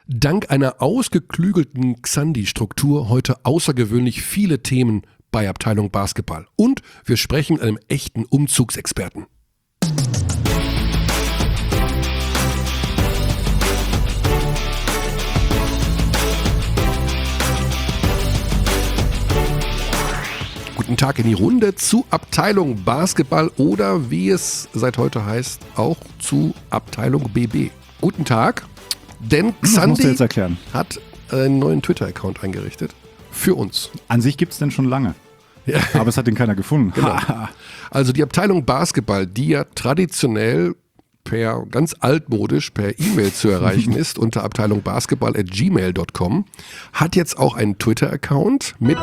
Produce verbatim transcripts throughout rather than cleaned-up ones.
Dank einer ausgeklügelten Xandi-Struktur heute außergewöhnlich viele Themen bei Abteilung Basketball. Und wir sprechen mit einem echten Umzugsexperten. Guten Tag in die Runde zu Abteilung Basketball oder wie es seit heute heißt, auch zu Abteilung B B. Guten Tag, denn Xandi hat einen neuen Twitter-Account eingerichtet für uns. An sich gibt es den schon lange, ja. Aber es hat den keiner gefunden. Genau. Also die Abteilung Basketball, die ja traditionell per ganz altmodisch per E-Mail zu erreichen ist unter abteilung basketball at gmail dot com, hat jetzt auch einen Twitter-Account mit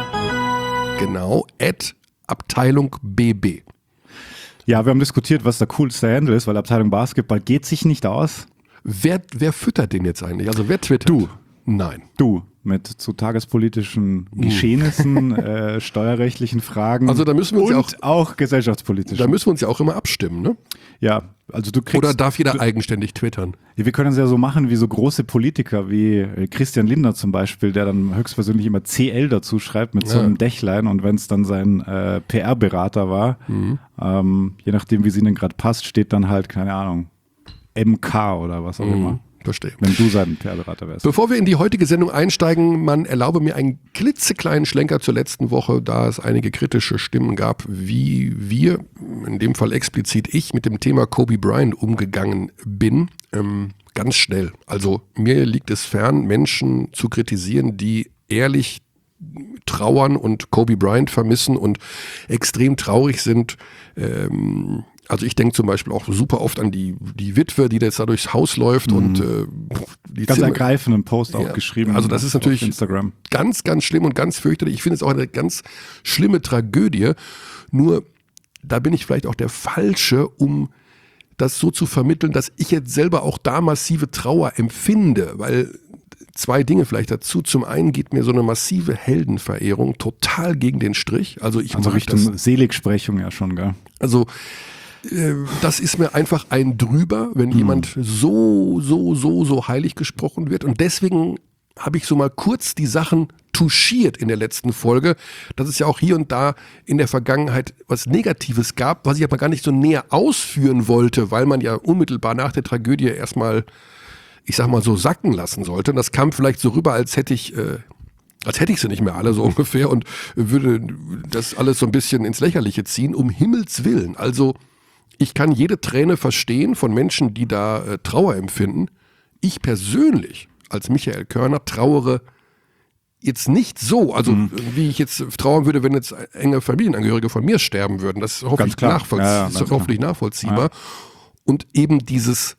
genau at Abteilung B B. Ja, wir haben diskutiert, was der coolste Handle ist, weil Abteilung Basketball geht sich nicht aus. Wer, wer füttert den jetzt eigentlich? Also wer twittert? Du. Nein. Du. Mit zu tagespolitischen Geschehnissen, äh, steuerrechtlichen Fragen also da müssen wir uns und ja auch, auch gesellschaftspolitisch. Da müssen wir uns ja auch immer abstimmen, ne? Ja, also du kriegst... Oder darf jeder du, eigenständig twittern? Wir können es ja so machen wie so große Politiker wie Christian Lindner zum Beispiel, der dann höchstpersönlich immer C L dazu schreibt mit so einem ja. Dächlein und wenn es dann sein äh, P R-Berater war, mhm. ähm, je nachdem wie es ihnen gerade passt, steht dann halt, keine Ahnung, M K oder was auch mhm. immer. Verstehe. Wenn du sein P R-Berater wärst. Bevor wir in die heutige Sendung einsteigen, man erlaube mir einen klitzekleinen Schlenker zur letzten Woche, da es einige kritische Stimmen gab, wie wir, in dem Fall explizit ich, mit dem Thema Kobe Bryant umgegangen bin. Ähm, ganz schnell. Also mir liegt es fern, Menschen zu kritisieren, die ehrlich trauern und Kobe Bryant vermissen und extrem traurig sind. Ähm, Also ich denke zum Beispiel auch super oft an die, die Witwe, die jetzt da durchs Haus läuft mhm. und äh, die ganz Zimmer, ergreifenden Post auch ja, geschrieben. Also das ist natürlich Instagram. ganz, ganz schlimm und ganz fürchterlich. Ich finde es auch eine ganz schlimme Tragödie. Nur da bin ich vielleicht auch der Falsche, um das so zu vermitteln, dass ich jetzt selber auch da massive Trauer empfinde, weil zwei Dinge vielleicht dazu. Zum einen geht mir so eine massive Heldenverehrung total gegen den Strich. Also ich also Richtung das, Seligsprechung ja schon, gell? Also das ist mir einfach ein drüber, wenn mhm. jemand so, so, so, so heilig gesprochen wird. Und deswegen habe ich so mal kurz die Sachen touchiert in der letzten Folge, dass es ja auch hier und da in der Vergangenheit was Negatives gab, was ich aber gar nicht so näher ausführen wollte, weil man ja unmittelbar nach der Tragödie erstmal, ich sag mal so, sacken lassen sollte. Und das kam vielleicht so rüber, als hätte ich... Äh, als hätte ich sie nicht mehr alle so ungefähr und würde das alles so ein bisschen ins Lächerliche ziehen. Um Himmels Willen. Also ich kann jede Träne verstehen von Menschen, die da äh, Trauer empfinden. Ich persönlich, als Michael Körner, trauere jetzt nicht so, also mhm. wie ich jetzt trauern würde, wenn jetzt enge Familienangehörige von mir sterben würden. Das ist hoffentlich, nachvollzie- ja, ja, hoffentlich nachvollziehbar. Ja. Und eben dieses,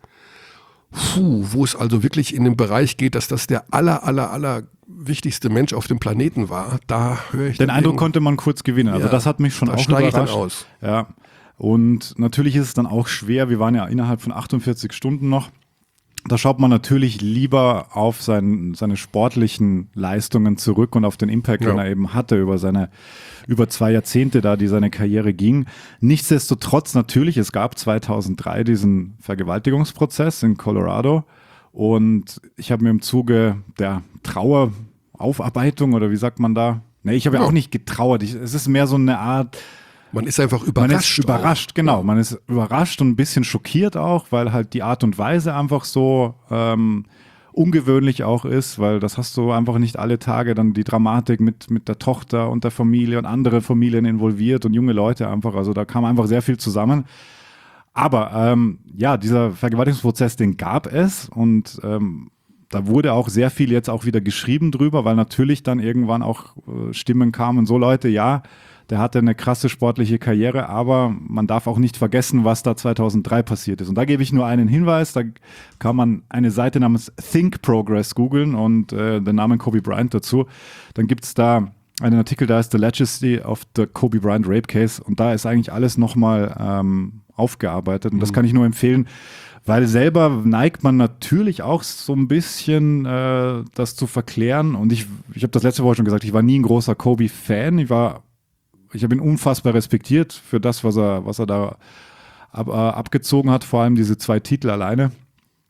puh, wo es also wirklich in den Bereich geht, dass das der aller, aller, aller wichtigste Mensch auf dem Planeten war, da höre ich... Den Eindruck hin. Konnte man kurz gewinnen, also ja, das hat mich schon auch steige überrascht. Ich dann aus. Ja. Und natürlich ist es dann auch schwer, wir waren ja innerhalb von achtundvierzig Stunden noch, da schaut man natürlich lieber auf sein, seine sportlichen Leistungen zurück und auf den Impact, ja. den er eben hatte über seine, über zwei Jahrzehnte da, die seine Karriere ging. Nichtsdestotrotz natürlich, es gab zweitausenddrei diesen Vergewaltigungsprozess in Colorado und ich habe mir im Zuge der Traueraufarbeitung oder wie sagt man da, ne, ich habe ja. ja auch nicht getrauert, ich, es ist mehr so eine Art... Man ist einfach überrascht. Man ist überrascht, auch. genau. Man ist überrascht und ein bisschen schockiert auch, weil halt die Art und Weise einfach so ähm, ungewöhnlich auch ist, weil das hast du einfach nicht alle Tage, dann die Dramatik mit, mit der Tochter und der Familie und andere Familien involviert und junge Leute einfach, also da kam einfach sehr viel zusammen. Aber ähm, ja, dieser Vergewaltigungsprozess, den gab es und ähm, da wurde auch sehr viel jetzt auch wieder geschrieben drüber, weil natürlich dann irgendwann auch äh, Stimmen kamen, so Leute, ja, der hatte eine krasse sportliche Karriere, aber man darf auch nicht vergessen, was da zweitausenddrei passiert ist. Und da gebe ich nur einen Hinweis, da kann man eine Seite namens Think Progress googeln und äh, den Namen Kobe Bryant dazu. Dann gibt es da einen Artikel, da ist The Legacy of the Kobe Bryant Rape Case und da ist eigentlich alles nochmal ähm, aufgearbeitet und das kann ich nur empfehlen, weil selber neigt man natürlich auch so ein bisschen äh, das zu verklären und ich, ich habe das letzte Woche schon gesagt, ich war nie ein großer Kobe-Fan, ich war Ich habe ihn unfassbar respektiert für das, was er, was er da ab, äh, abgezogen hat, vor allem diese zwei Titel alleine.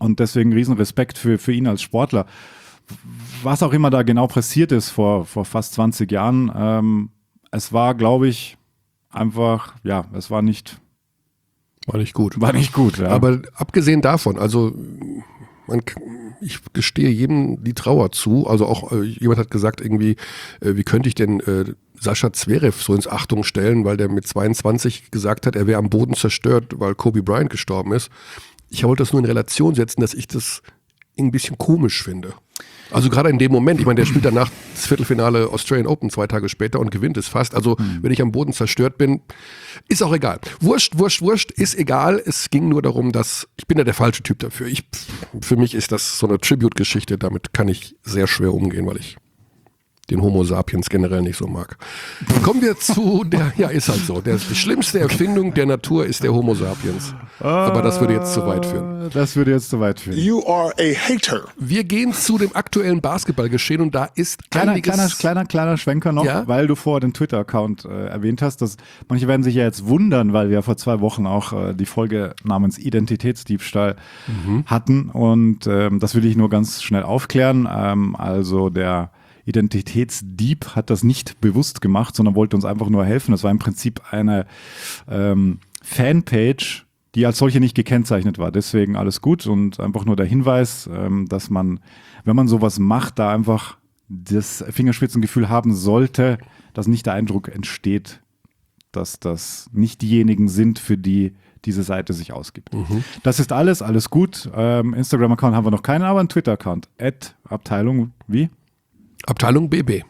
Und deswegen riesen Respekt für, für ihn als Sportler. Was auch immer da genau passiert ist vor, vor fast zwanzig Jahren, ähm, es war, glaube ich, einfach, ja, es war nicht, war nicht gut. War nicht gut, ja. Aber abgesehen davon, also man, ich gestehe jedem die Trauer zu. Also auch äh, jemand hat gesagt irgendwie, äh, wie könnte ich denn äh, Sascha Zverev so ins Achtung stellen, weil der mit zweiundzwanzig gesagt hat, er wäre am Boden zerstört, weil Kobe Bryant gestorben ist. Ich wollte das nur in Relation setzen, dass ich das ein bisschen komisch finde. Also gerade in dem Moment, ich meine, der spielt danach das Viertelfinale Australian Open zwei Tage später und gewinnt es fast. Also mhm. wenn ich am Boden zerstört bin, ist auch egal. Wurscht, wurscht, wurscht, ist egal. Es ging nur darum, dass, ich bin ja der falsche Typ dafür. Ich, für mich ist das so eine Tribute-Geschichte, damit kann ich sehr schwer umgehen, weil ich den Homo sapiens generell nicht so mag. Kommen wir zu der, ja ist halt so, der, die schlimmste Erfindung der Natur ist der Homo sapiens. Aber das würde jetzt zu weit führen. Das würde jetzt zu weit führen. You are a hater. Wir gehen zu dem aktuellen Basketballgeschehen und da ist kleiner, einiges... Kleiner, kleiner, kleiner Schwenker noch, ja? weil du vorher den Twitter-Account äh, erwähnt hast. Dass, manche werden sich ja jetzt wundern, weil wir vor zwei Wochen auch äh, die Folge namens Identitätsdiebstahl mhm. hatten und ähm, das will ich nur ganz schnell aufklären. Ähm, also der Identitätsdieb hat das nicht bewusst gemacht, sondern wollte uns einfach nur helfen. Das war im Prinzip eine ähm, Fanpage, die als solche nicht gekennzeichnet war. Deswegen alles gut und einfach nur der Hinweis, ähm, dass man, wenn man sowas macht, da einfach das Fingerspitzengefühl haben sollte, dass nicht der Eindruck entsteht, dass das nicht diejenigen sind, für die diese Seite sich ausgibt. Mhm. Das ist alles, alles gut. Ähm, Instagram-Account haben wir noch keinen, aber einen Twitter-Account. At Abteilung wie? Abteilung B B.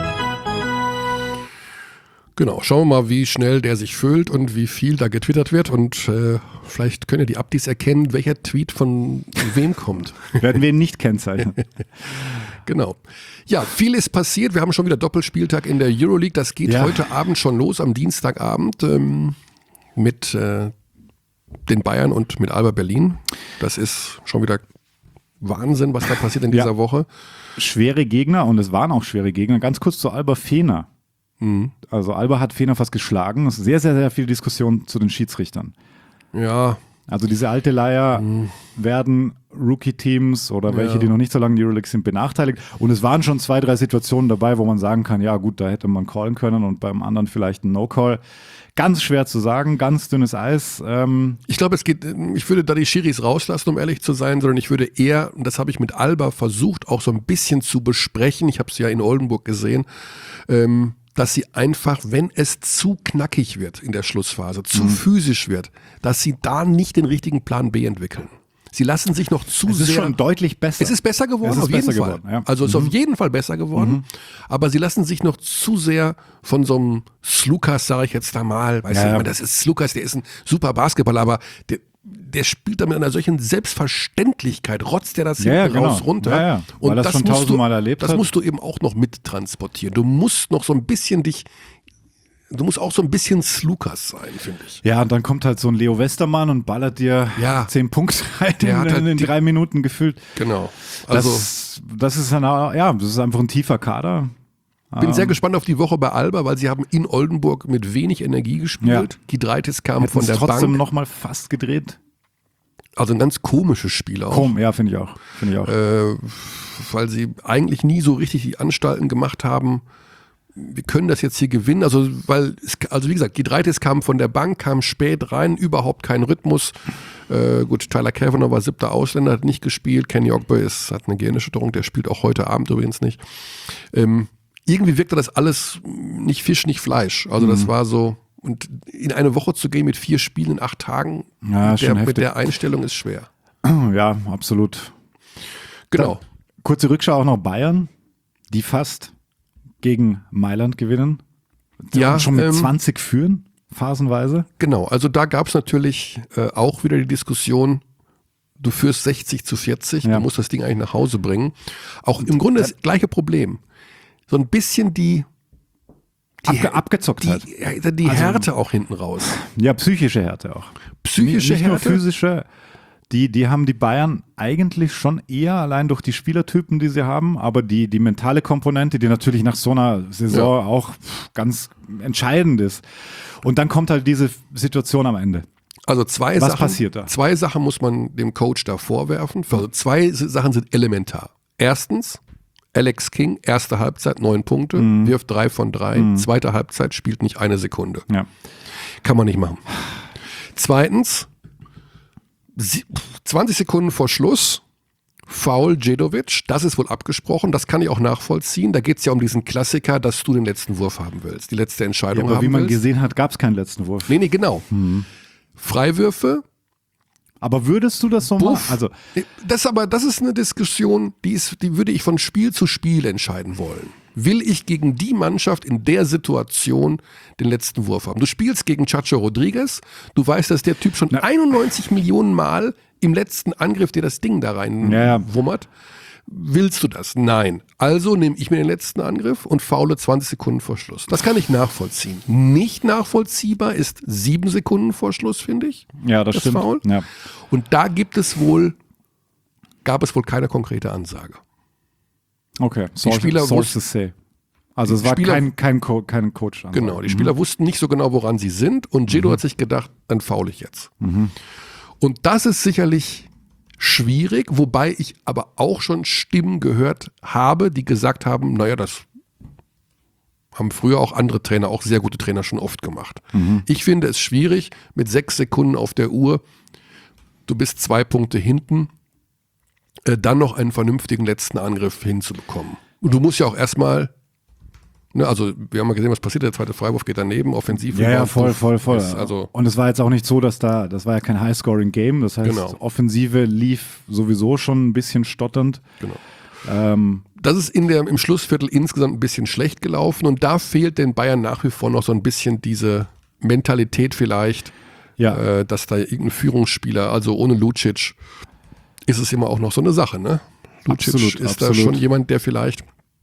Genau, schauen wir mal, wie schnell der sich füllt und wie viel da getwittert wird und äh, vielleicht können ja die Abdis erkennen, welcher Tweet von wem kommt. Werden wir ihn nicht kennzeichnen. Genau. Ja, viel ist passiert. Wir haben schon wieder Doppelspieltag in der Euroleague. Das geht ja. heute Abend schon los, am Dienstagabend ähm, mit äh, den Bayern und mit Alba Berlin. Das ist schon wieder Wahnsinn, was da passiert in dieser ja. Woche. Schwere Gegner und es waren auch schwere Gegner. Ganz kurz zu Alba Fener. Mhm. Also Alba hat Fener fast geschlagen. Es ist sehr, sehr, sehr viel Diskussion zu den Schiedsrichtern. Ja. Also diese alte Leier mhm. werden Rookie-Teams oder welche, ja. die noch nicht so lange in der Euroleague sind, benachteiligt. Und es waren schon zwei, drei Situationen dabei, wo man sagen kann, ja gut, da hätte man callen können und beim anderen vielleicht ein No-Call. Ganz schwer zu sagen, ganz dünnes Eis. Ähm ich glaube, es geht, ich würde da die Schiris rauslassen, um ehrlich zu sein, sondern ich würde eher, und das habe ich mit Alba versucht, auch so ein bisschen zu besprechen, ich habe es ja in Oldenburg gesehen, ähm, dass sie einfach, wenn es zu knackig wird in der Schlussphase, zu mhm. physisch wird, dass sie da nicht den richtigen Plan B entwickeln. Sie lassen sich noch zu sehr... Es ist sehr, schon deutlich besser. Es ist besser geworden, es ist auf besser jeden Fall. Geworden, ja. Also es ist mhm. auf jeden Fall besser geworden, mhm. aber sie lassen sich noch zu sehr von so einem Slukas, sage ich jetzt da mal, weißt ja, du, ja. das ist Slukas, der ist ein super Basketballer, aber der, der spielt da mit einer solchen Selbstverständlichkeit, rotzt der das ja, hinten ja, genau. raus runter. Ja, ja. Und Weil das, das schon musst tausendmal du, erlebt das hat. musst du eben auch noch mittransportieren. Du musst noch so ein bisschen dich... Du musst auch so ein bisschen Slukas sein, finde ich. Ja, und dann kommt halt so ein Leo Westermann und ballert dir ja. zehn Punkte rein Der hat in, halt in die, drei Minuten gefühlt. Genau. Also das, das ist dann, ja, das ist einfach ein tiefer Kader. Bin sehr gespannt auf die Woche bei Alba, weil sie haben in Oldenburg mit wenig Energie gespielt. Ja. Giedraitis kam Hätten von der trotzdem Bank. nochmal fast gedreht. Also ein ganz komisches Spiel auch. Komm, ja, finde ich auch. Find ich auch. Äh, weil sie eigentlich nie so richtig die Anstalten gemacht haben, wir können das jetzt hier gewinnen, also weil, es, also wie gesagt, Giedraitis kam von der Bank, kam spät rein, überhaupt kein Rhythmus. Äh, gut, Tyler Kavanagh war siebter Ausländer, hat nicht gespielt, Kenny Ogbe ist, hat eine Gehirnerschütterung, der spielt auch heute Abend übrigens nicht. Ähm, irgendwie wirkte das alles nicht Fisch, nicht Fleisch, also mhm. das war so, und in eine Woche zu gehen mit vier Spielen in acht Tagen, ja, mit, der, heftig. mit der Einstellung ist schwer. Ja, absolut. Genau. Da, kurze Rückschau auch noch Bayern, die fast gegen Mailand gewinnen. Die ja, schon mit ähm, zwanzig führen, phasenweise. Genau, also da gab es natürlich äh, auch wieder die Diskussion, du führst sechzig zu vierzig, ja. du musst das Ding eigentlich nach Hause bringen. Auch im Grunde das gleiche Problem. So ein bisschen die, die Abge abgezockt halt. Die, die also, Härte auch hinten raus. Ja, psychische Härte auch. Psychische nicht, nicht Härte? Nur physische. Die, die haben die Bayern eigentlich schon eher allein durch die Spielertypen, die sie haben, aber die, die mentale Komponente, die natürlich nach so einer Saison ja. auch ganz entscheidend ist. Und dann kommt halt diese Situation am Ende. Also zwei Was Sachen, passiert da? Zwei Sachen muss man dem Coach da vorwerfen. Also zwei Sachen sind elementar. Erstens, Alex King, erste Halbzeit, neun Punkte, Mhm. wirft drei von drei. Mhm. Zweite Halbzeit spielt nicht eine Sekunde. Ja. Kann man nicht machen. Zweitens, sie- zwanzig Sekunden vor Schluss, Foul Djedovic, das ist wohl abgesprochen, das kann ich auch nachvollziehen. Da geht es ja um diesen Klassiker, dass du den letzten Wurf haben willst, die letzte Ja, Entscheidung aber haben wie man willst. gesehen hat, gab es keinen letzten Wurf. Nee, nee, genau. Freiwürfe, Aber würdest du das so machen? Buff. Also, Das aber, das ist eine Diskussion, die ist, die würde ich von Spiel zu Spiel entscheiden wollen. Will ich gegen die Mannschaft in der Situation den letzten Wurf haben? Du spielst gegen Chacho Rodriguez, du weißt, dass der Typ schon Na. einundneunzig Millionen Mal im letzten Angriff dir das Ding da rein Ja, ja. wummert. Willst du das? Nein. Also nehme ich mir den letzten Angriff und faule zwanzig Sekunden vor Schluss. Das kann ich nachvollziehen. Nicht nachvollziehbar ist sieben Sekunden vor Schluss, finde ich. ja, das, Das stimmt. Foul? Ja. Und da gibt es wohl, gab es wohl keine konkrete Ansage. Okay, Source, Spieler Sources say. Also Die es war Spieler- kein, kein, Co kein Coach. Genau, die Spieler wussten nicht so genau, woran sie sind und Djedo hat sich gedacht, dann faul ich jetzt. Und das ist sicherlich schwierig, wobei ich aber auch schon Stimmen gehört habe, die gesagt haben, naja, das haben früher auch andere Trainer, auch sehr gute Trainer schon oft gemacht. Ich finde es schwierig, mit sechs Sekunden auf der Uhr, du bist zwei Punkte hinten, äh, dann noch einen vernünftigen letzten Angriff hinzubekommen. Und du musst ja auch erstmal, ne, also wir haben ja gesehen, was passiert, der zweite Freiwurf geht daneben, offensiv. Ja, ja, voll, voll, voll. Ist also, Und es war jetzt auch nicht so, dass da, das war ja kein High-Scoring-Game, das heißt, Genau. Offensive lief sowieso schon ein bisschen stotternd. genau. Ähm, Das ist in der, im Schlussviertel insgesamt ein bisschen schlecht gelaufen und da fehlt den Bayern nach wie vor noch so ein bisschen diese Mentalität vielleicht, ja, äh, dass da irgendein Führungsspieler, also ohne Lucic, ist es immer auch noch so eine Sache, ne? Lucic Absolut, ist da absolut. schon jemand, der vielleicht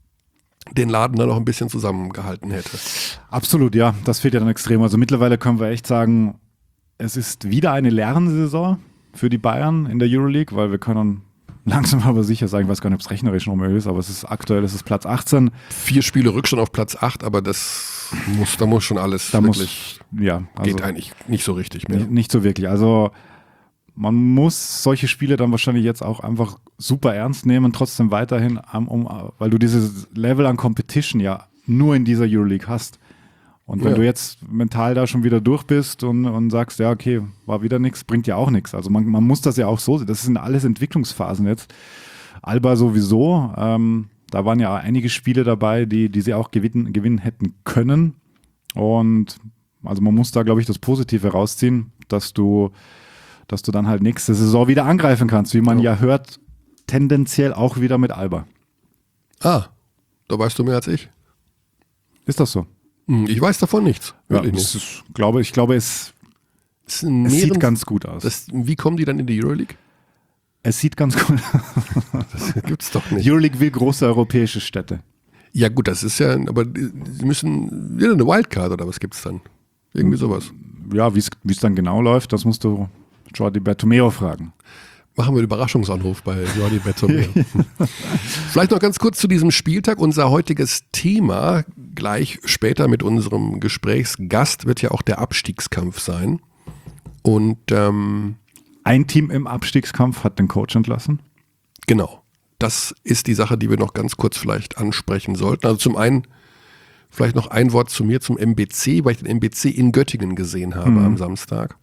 den Laden da noch ein bisschen zusammengehalten hätte. absolut, ja, das fehlt ja dann extrem. Also mittlerweile können wir echt sagen, es ist wieder eine Lernsaison für die Bayern in der Euroleague, weil wir können langsam aber sicher sagen, ich weiß gar nicht, ob es rechnerisch noch möglich ist, aber es ist aktuell, es ist Platz achtzehn. Vier Spiele Rückstand auf Platz acht, aber das muss, da muss schon alles Da wirklich, muss, ja, also geht eigentlich nicht so richtig mehr. nicht, nicht so wirklich. Also man muss solche Spiele dann wahrscheinlich jetzt auch einfach super ernst nehmen, trotzdem weiterhin, um, um, weil du dieses Level an Competition ja nur in dieser Euroleague hast. Und wenn Ja. du jetzt mental da schon wieder durch bist und, und sagst, ja, okay, war wieder nichts, bringt ja auch nichts. Also man, man muss das ja auch so sehen. Das sind alles Entwicklungsphasen jetzt. Alba sowieso. Ähm, da waren ja einige Spiele dabei, die, die sie auch gewinnen, gewinnen hätten können. Und also man muss da, glaube ich, das Positive rausziehen, dass du, dass du dann halt nächste Saison wieder angreifen kannst, wie man Ja. ja hört, tendenziell auch wieder mit Alba. Ah, da weißt du mehr als ich. Ist das so? Hm, Ich weiß davon nichts. Ja, Wirklich das nicht. ist, glaube, ich glaube, es, Es sind es mehreren- sieht ganz gut aus. das, wie kommen die dann in die Euroleague? Es sieht ganz gut aus. Das gibt's doch nicht. Euroleague will große europäische Städte. Ja gut, das ist ja, aber sie müssen wieder eine Wildcard oder was gibt's dann? Irgendwie sowas. Ja, wie es dann genau läuft, das musst du Jordi Bertomeo fragen. Machen wir einen Überraschungsanruf bei Jordi Bertomeu. Vielleicht noch ganz kurz zu diesem Spieltag. Unser heutiges Thema, gleich später mit unserem Gesprächsgast, wird ja auch der Abstiegskampf sein. Und ähm, Ein Team im Abstiegskampf hat den Coach entlassen. genau, das ist die Sache, die wir noch ganz kurz vielleicht ansprechen sollten. Also zum einen vielleicht noch ein Wort zu mir, zum M B C, weil ich den M B C in Göttingen gesehen habe Mhm. am Samstag.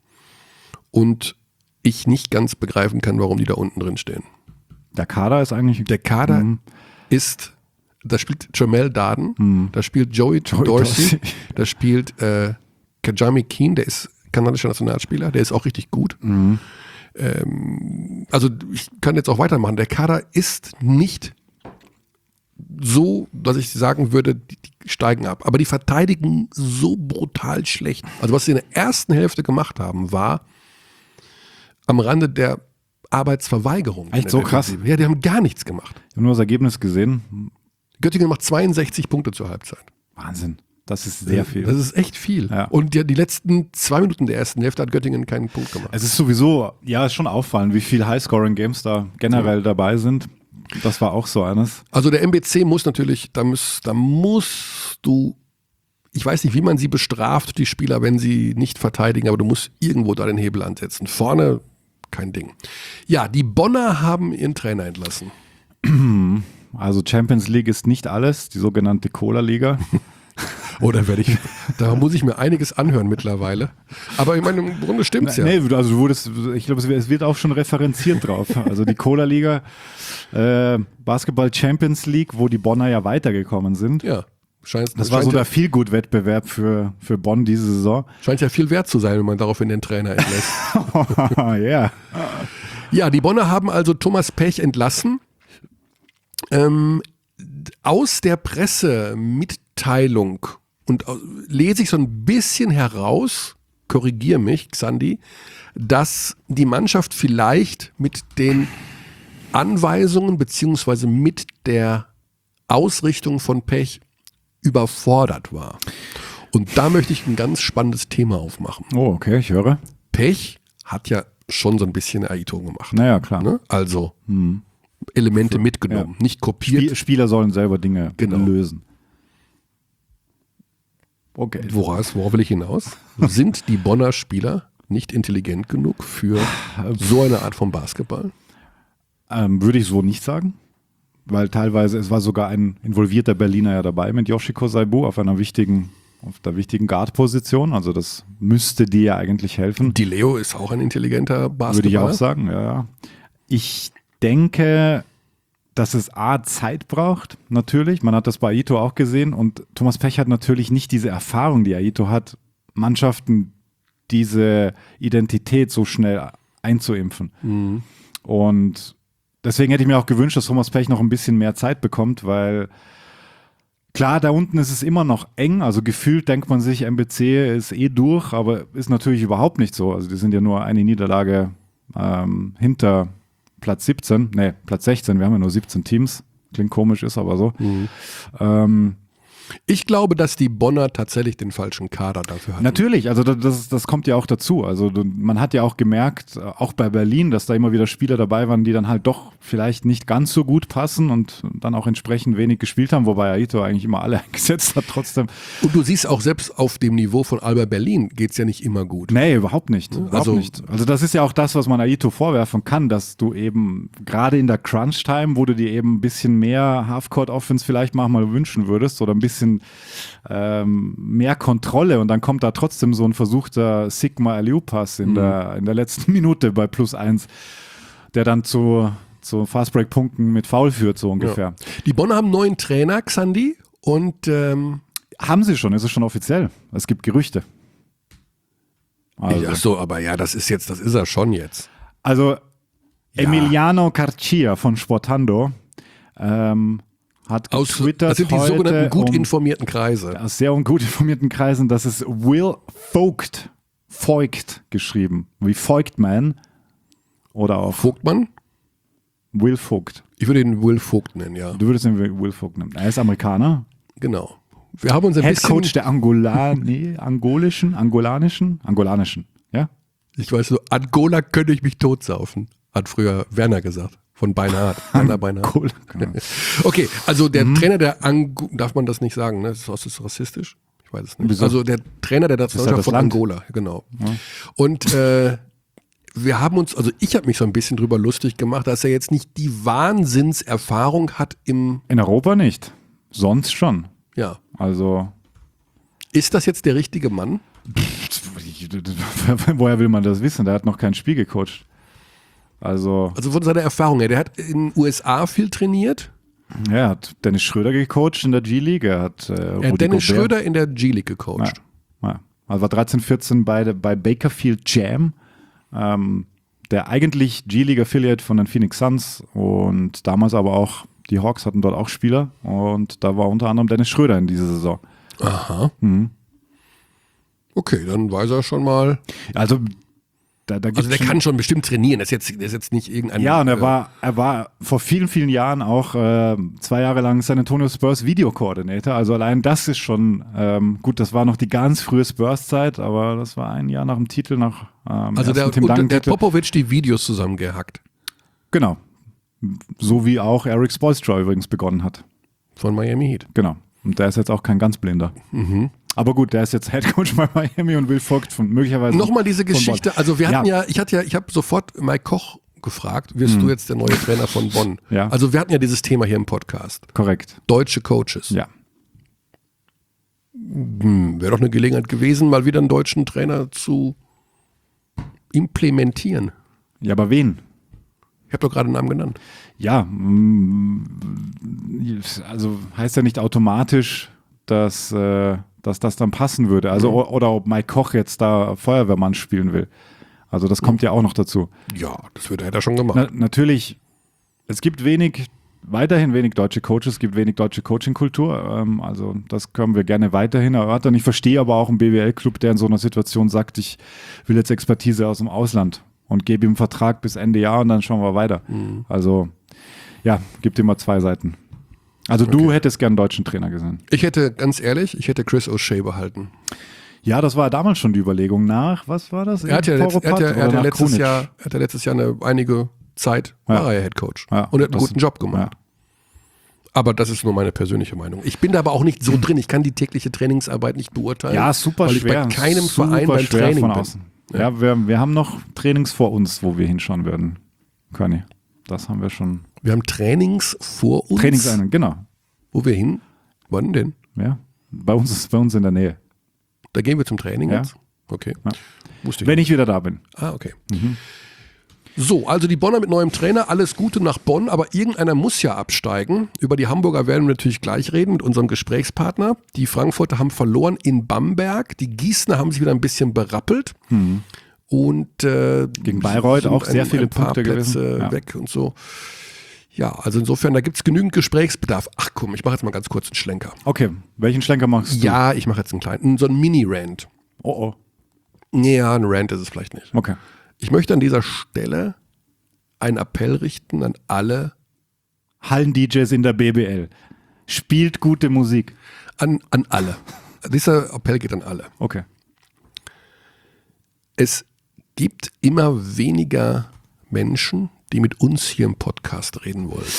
Und ich nicht ganz begreifen kann, warum die da unten drin stehen. Der Kader ist eigentlich. Der Kader Mhm. ist, da spielt Jamel Darden, Mhm. da spielt Joey, Joey Dorsey, Dorsey. da spielt äh, Kajami Keane, der ist kanadischer Nationalspieler, der ist auch richtig gut. Mhm. Ähm, also ich kann jetzt auch weitermachen. Der Kader ist nicht so, dass ich sagen würde, die, die steigen ab. Aber die verteidigen so brutal schlecht. Also was sie in der ersten Hälfte gemacht haben, war am Rande der Arbeitsverweigerung. in Echt der so krass? Defensive. Ja, die haben gar nichts gemacht. Ich habe nur das Ergebnis gesehen. Göttingen macht zweiundsechzig Punkte zur Halbzeit. Wahnsinn. Das ist sehr viel. Das ist echt viel. Ja. Und ja, die letzten zwei Minuten der ersten Hälfte hat Göttingen keinen Punkt gemacht. Es ist sowieso, ja, ist schon auffallend, wie viel High-Scoring-Games da generell dabei sind. Das war auch so eines. Also der M B C muss natürlich, da, muss, da musst du ich weiß nicht, wie man sie bestraft, die Spieler, wenn sie nicht verteidigen, aber du musst irgendwo da den Hebel ansetzen. Vorne kein Ding. Ja, die Bonner haben ihren Trainer entlassen. Also Champions League ist nicht alles, die sogenannte Cola-Liga. Oder werde ich, da muss ich mir einiges anhören mittlerweile. Aber ich meine, im Grunde stimmt's ja. Nee, also du wurdest, ich glaube, es wird auch schon referenziert drauf. Also die Cola-Liga, äh, Basketball Champions League, wo die Bonner ja weitergekommen sind. Ja. Scheint, das war so der Feelgood-Wettbewerb für, für Bonn diese Saison. Scheint ja viel wert zu sein, wenn man daraufhin den Trainer entlässt. Ja. yeah. Ja, die Bonner haben also Thomas Pech entlassen. Ähm, aus der Pressemitteilung und lese ich so ein bisschen heraus, korrigiere mich, Xandi, dass die Mannschaft vielleicht mit den Anweisungen beziehungsweise mit der Ausrichtung von Pech überfordert war. Und da möchte ich ein ganz spannendes Thema aufmachen. Oh, okay, ich höre. Pech hat ja schon so ein bisschen Aito gemacht. Naja, klar. Ne? Also hm. Elemente Für, mitgenommen, ja. nicht kopiert. Spiel, Spieler sollen selber Dinge genau. lösen. Okay. Woraus, worauf will ich hinaus? Sind die Bonner Spieler nicht intelligent genug für so eine Art von Basketball? Ähm, würde ich so nicht sagen. Weil teilweise, es war sogar ein involvierter Berliner ja dabei mit Yoshiko Saibu auf einer wichtigen, auf der wichtigen Guard-Position. Also das müsste dir ja eigentlich helfen. Die Leo ist auch ein intelligenter Basketballer. Würde ich auch sagen, ja, ja. Ich denke, dass es A, Zeit braucht, natürlich. Man hat das bei Aito auch gesehen. Und Thomas Pech hat natürlich nicht diese Erfahrung, die Aito hat, Mannschaften diese Identität so schnell einzuimpfen. Mhm. Und deswegen hätte ich mir auch gewünscht, dass Thomas Pech noch ein bisschen mehr Zeit bekommt, weil klar, da unten ist es immer noch eng, also gefühlt denkt man sich, M B C ist eh durch, aber ist natürlich überhaupt nicht so. Also die sind ja nur eine Niederlage ähm, hinter Platz siebzehn, nee, Platz sechzehn, wir haben ja nur siebzehn Teams, klingt komisch, ist aber so. Mhm. Ähm, Ich glaube, dass die Bonner tatsächlich den falschen Kader dafür hatten. Natürlich, also das, das kommt ja auch dazu. Also man hat ja auch gemerkt, auch bei Berlin, dass da immer wieder Spieler dabei waren, die dann halt doch vielleicht nicht ganz so gut passen und dann auch entsprechend wenig gespielt haben, wobei Aito eigentlich immer alle eingesetzt hat trotzdem. Und du siehst auch, selbst auf dem Niveau von Alba Berlin geht es ja nicht immer gut. Nee, überhaupt nicht. Überhaupt also, nicht. Also das ist ja auch das, was man Aito vorwerfen kann, dass du eben gerade in der Crunch-Time, wo du dir eben ein bisschen mehr Half-Court-Offense vielleicht manchmal wünschen würdest oder ein bisschen Ähm, mehr Kontrolle und dann kommt da trotzdem so ein versuchter Sigma-Alley-Pass in, mhm. der, in der letzten Minute bei plus eins, der dann zu, zu Fastbreak-Punkten mit Foul führt, so ungefähr. Ja. Die Bonner haben einen neuen Trainer, Xandi, und ähm, haben sie schon, ist es schon offiziell. Es gibt Gerüchte. Also. Ach so, aber ja, das ist jetzt, das ist er schon jetzt. Also ja. Emiliano Carcia von Sportando ähm, hat Aus, getwittert das sind die heute sogenannten gut um, informierten Kreise. Aus sehr gut informierten Kreisen, dass es Will Vogt, Voigt geschrieben, wie Voigtman oder auch Vogtmann? Will Vogt. Ich würde ihn Will Vogt nennen, ja. Du würdest ihn Will Vogt nennen. Er ist Amerikaner. Genau. Wir haben uns ein Head bisschen... Coach der Angola, nee, angolischen, angolanischen, angolanischen, ja? Ich weiß so, Angola könnte ich mich totsaufen, hat früher Werner gesagt. Von Beinhardt. Werner Beinhardt. Cool. Genau. Okay, also der mhm. Trainer der Angola, darf man das nicht sagen, ne? Ist das rassistisch? Ich weiß es nicht. Wieso? Also der Trainer der Nationalmannschaft von Land? Angola, genau. Ja. Und äh, wir haben uns, also ich habe mich so ein bisschen drüber lustig gemacht, dass er jetzt nicht die Wahnsinnserfahrung hat im... In Europa nicht, sonst schon. Ja. Also... Ist das jetzt der richtige Mann? Woher will man das wissen? Der hat noch kein Spiel gecoacht. Also, also von seiner Erfahrung her, der hat in den U S A viel trainiert. Ja, er hat Dennis Schröder gecoacht in der G-League. Er hat, äh, er hat Dennis Gobert. Schröder in der G-League gecoacht. Ja, ja. Also war dreizehn vierzehn bei, bei Bakerfield Jam, ähm, der eigentlich G-League-Affiliate von den Phoenix Suns und damals aber auch, die Hawks hatten dort auch Spieler und da war unter anderem Dennis Schröder in dieser Saison. Aha. Mhm. Okay, dann weiß er schon mal. Also Da, da also der schon, kann schon bestimmt trainieren, das ist jetzt, das ist jetzt nicht irgendein... Ja, und er war, er war vor vielen, vielen Jahren auch äh, zwei Jahre lang San Antonio Spurs Videokoordinator, also allein das ist schon, ähm, gut, das war noch die ganz frühe Spurs-Zeit, aber das war ein Jahr nach dem Titel, nach ähm, Also der, und der Popovic die Videos zusammengehackt. Genau, so wie auch Eric Spoelstra übrigens begonnen hat. Von Miami Heat. Genau, und der ist jetzt auch kein ganz Blinder. Mhm. Aber gut, der ist jetzt Headcoach bei Miami und Will Vogt von möglicherweise. Nochmal diese von Geschichte. Bonn. Also wir hatten Ja. ja, ich hatte ja, ich habe sofort Mike Koch gefragt, wirst Hm. du jetzt der neue Trainer von Bonn? Ja. Also wir hatten ja dieses Thema hier im Podcast. Korrekt. Deutsche Coaches. Ja. Hm, wäre doch eine Gelegenheit gewesen, mal wieder einen deutschen Trainer zu implementieren. Ja, aber wen? Ich habe doch gerade einen Namen genannt. Ja, mm, also heißt ja nicht automatisch, dass, äh, dass das dann passen würde. Also o- oder ob Mike Koch jetzt da Feuerwehrmann spielen will. Also das kommt ja auch noch dazu. Ja, das wird, hätte er schon gemacht. Na, natürlich, es gibt wenig, weiterhin wenig deutsche Coaches, es gibt wenig deutsche Coaching-Kultur. Ähm, also das können wir gerne weiterhin erörtern. Ich verstehe aber auch einen B W L-Club, der in so einer Situation sagt, ich will jetzt Expertise aus dem Ausland und gebe ihm einen Vertrag bis Ende Jahr und dann schauen wir weiter. Mhm. Also ja, gibt immer zwei Seiten. Also du Okay. hättest gern einen deutschen Trainer gesehen. Ich hätte, ganz ehrlich, ich hätte Chris O'Shea behalten. Ja, das war damals schon die Überlegung nach, was war das? Er hat ja, letzt, er hat ja, er Oder hat ja nach letztes Krunic? Jahr, er hat ja letztes Jahr eine einige Zeit Ja. war er ja Head Coach Ja, und er hat einen das- guten Job gemacht. Aber das ist nur meine persönliche Meinung. Ich bin da aber auch nicht so drin. Ich kann die tägliche Trainingsarbeit nicht beurteilen. Ja, super weil ich schwer. bei keinem super Verein beim schwer Training von bin. außen. Ja, wir, wir haben noch Trainings vor uns, wo wir hinschauen werden. Conny, das haben wir schon. Wir haben Trainings vor uns. Trainingseinheiten, genau. Wo wir hin? Wann denn? Ja, bei uns ist bei uns in der Nähe. Da gehen wir zum Training Ja. jetzt? Okay. Ja. Wusste ich Wenn nicht. ich wieder da bin. Ah, okay. So, also die Bonner mit neuem Trainer, alles Gute nach Bonn, aber irgendeiner muss ja absteigen. Über die Hamburger werden wir natürlich gleich reden mit unserem Gesprächspartner. Die Frankfurter haben verloren in Bamberg, die Gießener haben sich wieder ein bisschen berappelt. Und äh, Gegen Bayreuth sind auch sehr ein, viele ein paar Punkte Plätze gewesen. Ja. weg und so. Ja, also insofern, da gibt es genügend Gesprächsbedarf. Ach komm, ich mache jetzt mal ganz kurz einen Schlenker. Okay, welchen Schlenker machst du? Ja, ich mache jetzt einen kleinen, so einen Mini-Rant. Oh, oh. Ja, ein Rant ist es vielleicht nicht. Okay. Ich möchte an dieser Stelle einen Appell richten an alle, Hallen-D Js in der B B L. Spielt gute Musik. an, an alle. Dieser Appell geht an alle. Okay. Es gibt immer weniger Menschen, die mit uns hier im Podcast reden wollen.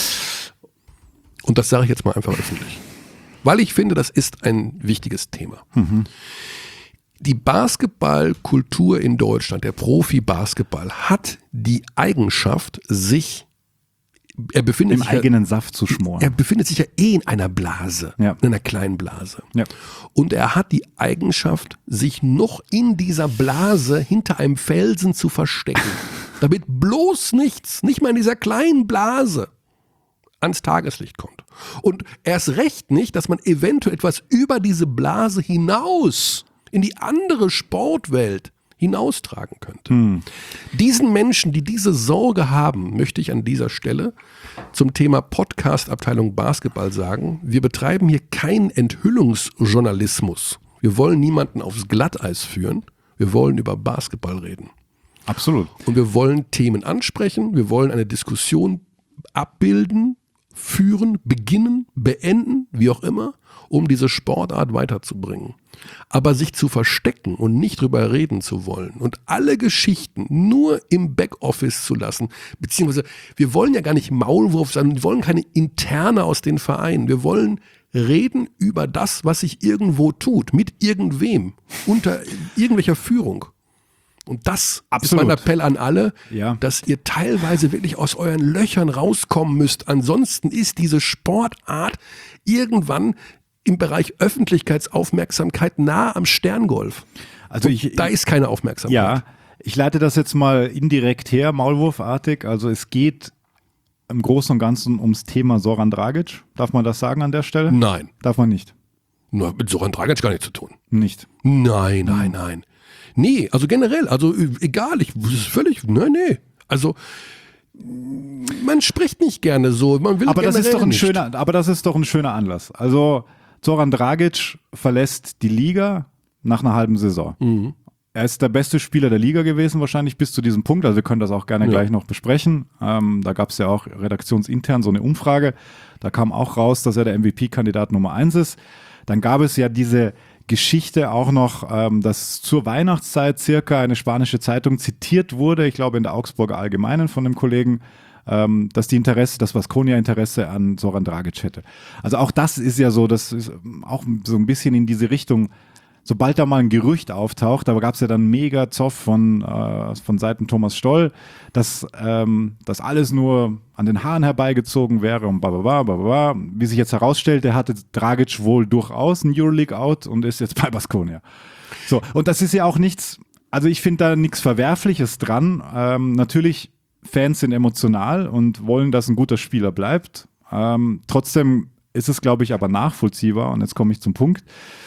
Und das sage ich jetzt mal einfach öffentlich. Weil ich finde, das ist ein wichtiges Thema. Mhm. Die Basketballkultur in Deutschland, der Profi-Basketball, hat die Eigenschaft, sich, er befindet Im sich ja, eigenen Saft zu schmoren. er befindet sich ja eh in einer Blase, Ja. in einer kleinen Blase. Ja. Und er hat die Eigenschaft, sich noch in dieser Blase hinter einem Felsen zu verstecken. Damit bloß nichts, nicht mal in dieser kleinen Blase, ans Tageslicht kommt. Und erst recht nicht, dass man eventuell etwas über diese Blase hinaus in die andere Sportwelt hinaustragen könnte. Hm. Diesen Menschen, die diese Sorge haben, möchte ich an dieser Stelle zum Thema Podcast-Abteilung Basketball sagen, wir betreiben hier keinen Enthüllungsjournalismus. Wir wollen niemanden aufs Glatteis führen. Wir wollen über Basketball reden. Absolut. Und wir wollen Themen ansprechen. Wir wollen eine Diskussion abbilden, führen, beginnen, beenden, wie auch immer, um diese Sportart weiterzubringen. Aber sich zu verstecken und nicht drüber reden zu wollen und alle Geschichten nur im Backoffice zu lassen, beziehungsweise wir wollen ja gar nicht Maulwurf sein, wir wollen keine Interne aus den Vereinen, wir wollen reden über das, was sich irgendwo tut, mit irgendwem, unter irgendwelcher Führung. Und das Absolut. ist mein Appell an alle, Ja. dass ihr teilweise wirklich aus euren Löchern rauskommen müsst. Ansonsten ist diese Sportart irgendwann im Bereich Öffentlichkeitsaufmerksamkeit nah am Sterngolf. Also Und ich, da ist keine Aufmerksamkeit. ja, ich leite das jetzt mal indirekt her, maulwurfartig. Also es geht im Großen und Ganzen ums Thema Zoran Dragic. Darf man das sagen an der Stelle? Nein, Darf man nicht. nur mit Zoran Dragic gar nichts zu tun. Nicht. Nein, nein, nein. Nee, also generell, also äh, egal, ich das ist völlig, nein, nee. Also man spricht nicht gerne so, man will Aber das ist generell doch ein nicht. schöner, aber das ist doch ein schöner Anlass. Also Zoran Dragic verlässt die Liga nach einer halben Saison. Mhm. Er ist der beste Spieler der Liga gewesen, wahrscheinlich bis zu diesem Punkt. Also wir können das auch gerne Ja. gleich noch besprechen. Ähm, da gab es ja auch redaktionsintern so eine Umfrage. Da kam auch raus, dass er der M V P-Kandidat Nummer eins ist. Dann gab es ja diese Geschichte auch noch, ähm, dass zur Weihnachtszeit circa eine spanische Zeitung zitiert wurde, ich glaube in der Augsburger Allgemeinen von einem Kollegen, ähm, dass die Interesse, dass Baskonia Interesse an Zoran Dragic hätte. Also auch das ist ja so, das ist auch so ein bisschen in diese Richtung sobald da mal ein Gerücht auftaucht, da gab es ja dann mega Zoff von, äh, von Seiten Thomas Stoll, dass ähm, das alles nur an den Haaren herbeigezogen wäre und bababa, bababa. Wie sich jetzt herausstellte, hatte Dragic wohl durchaus ein Euroleague-Out und ist jetzt bei Baskonia. So, und das ist ja auch nichts, also ich finde da nichts Verwerfliches dran. Ähm, natürlich, Fans sind emotional und wollen, dass ein guter Spieler bleibt. Ähm, trotzdem ist es, glaube ich, aber nachvollziehbar, und jetzt komme ich zum Punkt,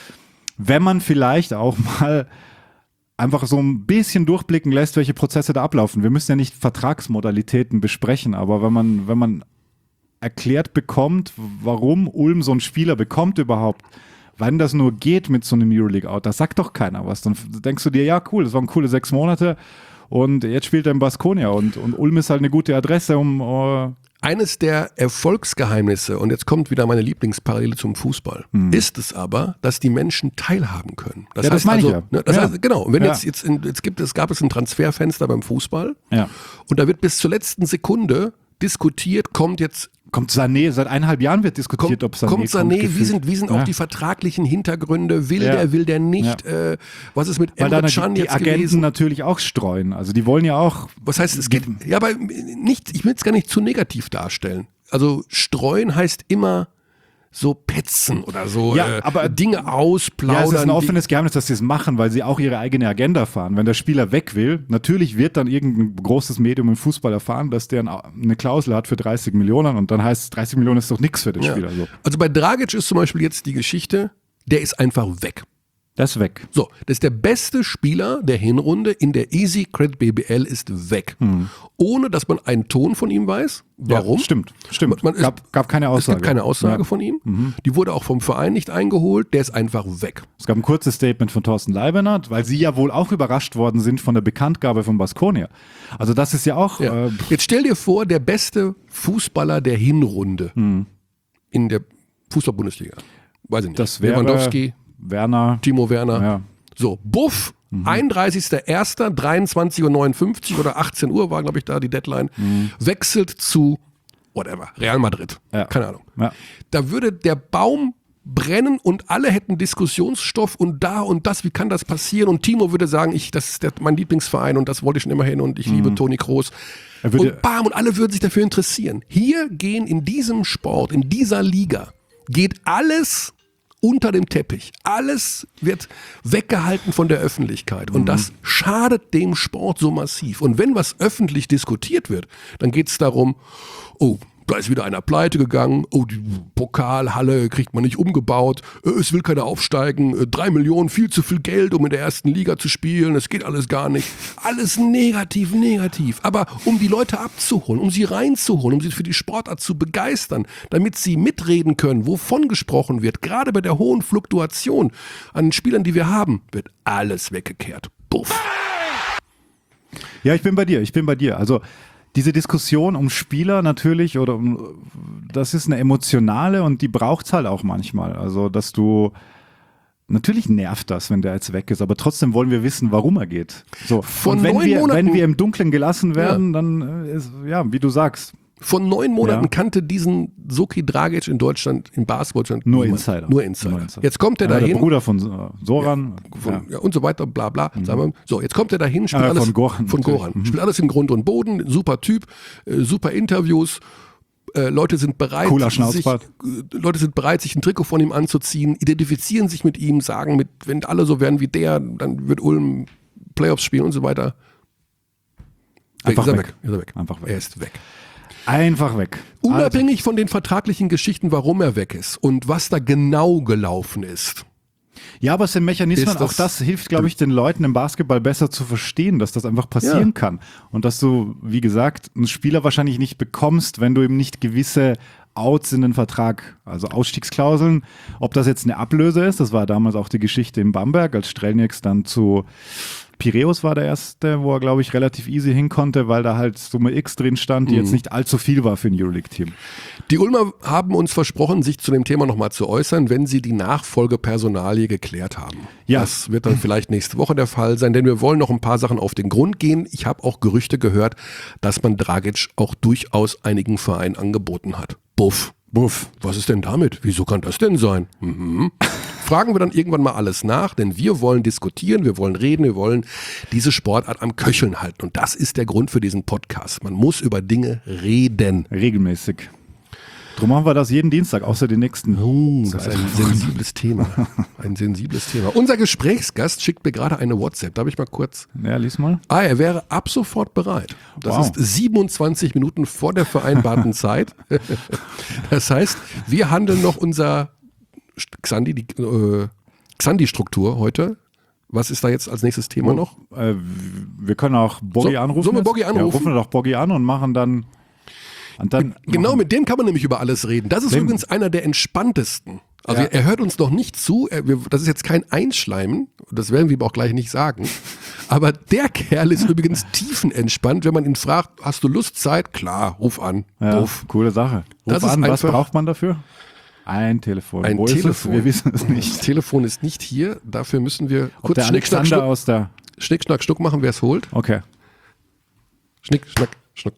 wenn man vielleicht auch mal einfach so ein bisschen durchblicken lässt, welche Prozesse da ablaufen. Wir müssen ja nicht Vertragsmodalitäten besprechen, aber wenn man, wenn man erklärt bekommt, warum Ulm so einen Spieler bekommt überhaupt, wann das nur geht mit so einem Euroleague-Out, da sagt doch keiner was. Dann denkst du dir, ja cool, das waren coole sechs Monate und jetzt spielt er in Baskonia und, und Ulm ist halt eine gute Adresse, um uh Eines der Erfolgsgeheimnisse, und jetzt kommt wieder meine Lieblingsparallele zum Fußball, hm. ist es aber, dass die Menschen teilhaben können. Das ja, heißt das meine also, ich ja. Ne, das ja. heißt, genau, und wenn ja. jetzt, jetzt, in, jetzt gibt es, gab es ein Transferfenster beim Fußball ja. und da wird bis zur letzten Sekunde diskutiert, kommt jetzt Kommt Sané, seit eineinhalb Jahren wird diskutiert, kommt, ob Sané kommt. Sané, kommt, wie sind, wie sind ja. auch die vertraglichen Hintergründe, will ja. der, will der nicht, ja. äh, was ist mit Weil Emre dann Can die, die jetzt Agenten gewesen? natürlich auch streuen, also die wollen ja auch. Was heißt, es geht, ja, aber nicht, ich will es gar nicht zu negativ darstellen. Also streuen heißt immer so petzen oder so Ja, äh, aber- Dinge ausplaudern. Ja, es ist ein die- offenes Geheimnis, dass sie es machen, weil sie auch ihre eigene Agenda fahren. Wenn der Spieler weg will, natürlich wird dann irgendein großes Medium im Fußball erfahren, dass der eine Klausel hat für dreißig Millionen und dann heißt es, dreißig Millionen ist doch nichts für den Ja. Spieler. So. Also bei Dragic ist zum Beispiel jetzt die Geschichte, der ist einfach weg. Das ist weg. So, das ist der beste Spieler der Hinrunde in der Easy Credit B B L ist weg. Hm. Ohne, dass man einen Ton von ihm weiß. Warum? Ja, stimmt, stimmt. Man, man, gab, gab keine es Aussage. gibt keine Aussage Ja. von ihm. Mhm. Die wurde auch vom Verein nicht eingeholt. Der ist einfach weg. Es gab ein kurzes Statement von Thorsten Leibenhardt, weil sie ja wohl auch überrascht worden sind von der Bekanntgabe von Baskonia. Also das ist ja auch... Ja. Äh, Jetzt stell dir vor, der beste Fußballer der Hinrunde hm. in der Fußball-Bundesliga. Weiß ich nicht. das wäre Lewandowski, Werner. Timo Werner. Ja. So, Buff, mhm. einunddreißigster erster dreiundzwanzig Uhr neunundfünfzig oder achtzehn Uhr war, glaube ich, da die Deadline, Mhm. wechselt zu whatever, Real Madrid. Ja. Keine Ahnung. Ja. Da würde der Baum brennen und alle hätten Diskussionsstoff und da und das, wie kann das passieren? Und Timo würde sagen, ich, das ist der, mein Lieblingsverein und das wollte ich schon immer hin und ich liebe Toni Kroos. Er würde- Und bam, und alle würden sich dafür interessieren. Hier gehen in diesem Sport, in dieser Liga, geht alles unter dem Teppich. Alles wird weggehalten von der Öffentlichkeit. Und das schadet dem Sport so massiv. Und wenn was öffentlich diskutiert wird, dann geht es darum, oh, da ist wieder einer pleite gegangen, oh, die Pokalhalle kriegt man nicht umgebaut, äh, es will keiner aufsteigen, äh, drei Millionen, viel zu viel Geld, um in der ersten Liga zu spielen, es geht alles gar nicht. Alles negativ, negativ. Aber um die Leute abzuholen, um sie reinzuholen, um sie für die Sportart zu begeistern, damit sie mitreden können, wovon gesprochen wird, gerade bei der hohen Fluktuation an Spielern, die wir haben, wird alles weggekehrt. Buff. Ja, ich bin bei dir, ich bin bei dir. Also diese Diskussion um Spieler natürlich, oder um, das ist eine emotionale und die braucht es halt auch manchmal. Also, dass du, natürlich nervt das, wenn der jetzt weg ist, aber trotzdem wollen wir wissen, warum er geht. So. Von und wenn neun wir, Monaten- wenn wir im Dunkeln gelassen werden, dann äh, ist, ja, wie du sagst, Vor neun Monaten Ja. kannte diesen Soki Dragic in Deutschland, in Basketball nur niemand. Insider. Nur Insider. Nur Insider. Jetzt kommt er ja, dahin. der Bruder von äh, Soran. Von, ja. ja, und so weiter, bla bla. Sagen wir. So, jetzt kommt er dahin, spielt Äh, alles von Goran, von natürlich. Goran. Mhm. Spielt alles in Grund und Boden, super Typ, äh, super Interviews. Äh, Leute sind bereit, Cooler sich, Schnauzbart. äh, Leute sind bereit, sich ein Trikot von ihm anzuziehen, identifizieren sich mit ihm, sagen, mit, wenn alle so werden wie der, dann wird Ulm Playoffs spielen und so weiter. Einfach ist er weg. weg. Ist er weg. Einfach weg. Er ist weg. Einfach weg. Unabhängig von den vertraglichen Geschichten, warum er weg ist und was da genau gelaufen ist. Ja, aber es sind Mechanismen, Ist das- auch das hilft, glaube ich, den Leuten im Basketball besser zu verstehen, dass das einfach passieren Ja. kann. Und dass du, wie gesagt, einen Spieler wahrscheinlich nicht bekommst, wenn du ihm nicht gewisse Outs in den Vertrag, also Ausstiegsklauseln, ob das jetzt eine Ablöse ist, das war damals auch die Geschichte in Bamberg, als Strelnieks dann zu Piräus war der erste, wo er, glaube ich, relativ easy hin konnte, weil da halt Summe X drin stand, die Mhm. jetzt nicht allzu viel war für ein Euroleague-Team. Die Ulmer haben uns versprochen, sich zu dem Thema nochmal zu äußern, wenn sie die Nachfolgepersonalie geklärt haben. Ja. Das wird dann vielleicht nächste Woche der Fall sein, denn wir wollen noch ein paar Sachen auf den Grund gehen. Ich habe auch Gerüchte gehört, dass man Dragic auch durchaus einigen Vereinen angeboten hat. Buff. Buff. Was ist denn damit? Wieso kann das denn sein? Mhm. Fragen wir dann irgendwann mal alles nach, denn wir wollen diskutieren, wir wollen reden, wir wollen diese Sportart am Köcheln halten. Und das ist der Grund für diesen Podcast. Man muss über Dinge reden. Regelmäßig. Drum machen wir das jeden Dienstag, außer den nächsten. Uh, das ist ein sensibles Thema. Ein sensibles Thema. Unser Gesprächsgast schickt mir gerade eine WhatsApp. Darf ich mal kurz? Ja, lies mal. Ah, er wäre ab sofort bereit. Das Wow. ist siebenundzwanzig Minuten vor der vereinbarten Zeit. Das heißt, wir handeln noch unser Xandi, die äh, Xandi-Struktur heute. Was ist da jetzt als nächstes Thema Oh, noch? Äh, wir können auch Boggy So- anrufen. sollen wir jetzt? Boggy anrufen? Ja, rufen wir doch Boggy an und machen dann. Und dann Genau, machen, mit dem kann man nämlich über alles reden. Das ist Dem- übrigens einer der entspanntesten. Also Ja. er hört uns noch nicht zu. Er, wir, das ist jetzt kein Einschleimen. Das werden wir ihm auch gleich nicht sagen. Aber der Kerl ist übrigens tiefenentspannt. Wenn man ihn fragt, hast du Lust, Zeit? Klar, ruf an. ja, Ruf. coole Sache. Ruf Das ist an, was einfach- braucht man dafür? Ein Telefon. Ein Wo Telefon. Ist es? Wir wissen es Das nicht. Telefon ist nicht hier. Dafür müssen wir Ob kurz der Schnick, Schnack, Alexander Schnuck, aus der. Schnick, Schnack, Schnuck machen, wer es holt. Okay. Schnick, Schnack, Schnuck.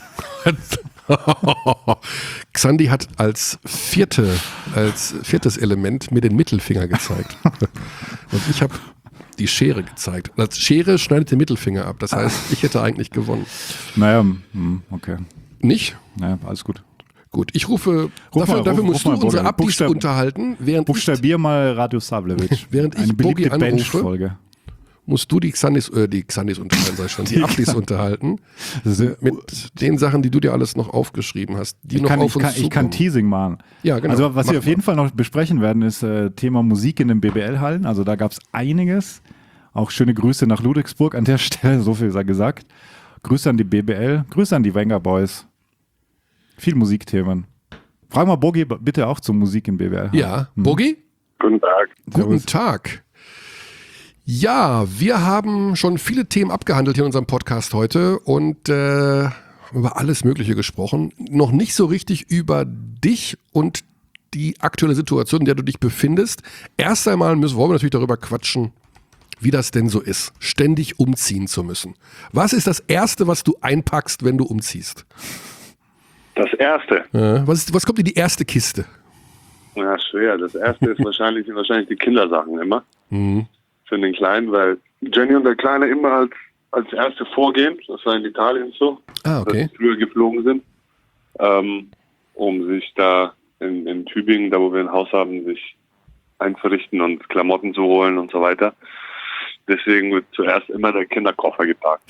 Xandi hat als vierte, als viertes Element mir den Mittelfinger gezeigt. Und ich habe die Schere gezeigt. Als Schere schneidet den Mittelfinger ab. Das heißt, ich hätte eigentlich gewonnen. Naja, hm, okay. Nicht? Naja, alles gut. Gut, ich rufe, Ruf dafür, mal, dafür ruf- musst ruf mal du unsere Boggy. Abdis Buchstab- unterhalten, während ich, Buchstabier mal Radio Savlevich. Während ich Eine beliebte Boggy anrufe, Bench-Folge. musst du die Xandis, äh, die Xandis unterhalten, sag ich schon, die Abdis unterhalten. Das ist- Mit den Sachen, die du dir alles noch aufgeschrieben hast, die Ich noch kann, auf ich, kann, uns ich kann zukommen. Teasing machen. Ja, genau. Also was Mach wir auf mal. jeden Fall noch besprechen werden, ist äh, Thema Musik in den B B L-Hallen. Also da gab es einiges. Auch schöne Grüße nach Ludwigsburg an der Stelle, so viel sei gesagt. Grüße an die B B L, Grüße an die Wenger Boys. Viel Musikthemen. Frag mal Bogi bitte auch zur Musik in B B L. Ja, Bogi? Guten Tag. Guten Tag. Ja, wir haben schon viele Themen abgehandelt hier in unserem Podcast heute und äh, über alles Mögliche gesprochen. Noch nicht so richtig über dich und die aktuelle Situation, in der du dich befindest. Erst einmal müssen, wollen wir natürlich darüber quatschen, wie das denn so ist, ständig umziehen zu müssen. Was ist das Erste, was du einpackst, wenn du umziehst? Das erste. Äh, was, ist, was kommt in die erste Kiste? Ja, schwer. Das erste ist wahrscheinlich, sind wahrscheinlich die Kindersachen immer. Mhm. Für den Kleinen, weil Jenny und der Kleine immer als, als erste vorgehen. Das war in Italien so. Ah, okay. Dass sie früher geflogen sind. Ähm, um sich da in, in Tübingen, da wo wir ein Haus haben, sich einzurichten und Klamotten zu holen und so weiter. Deswegen wird zuerst immer der Kinderkoffer gepackt.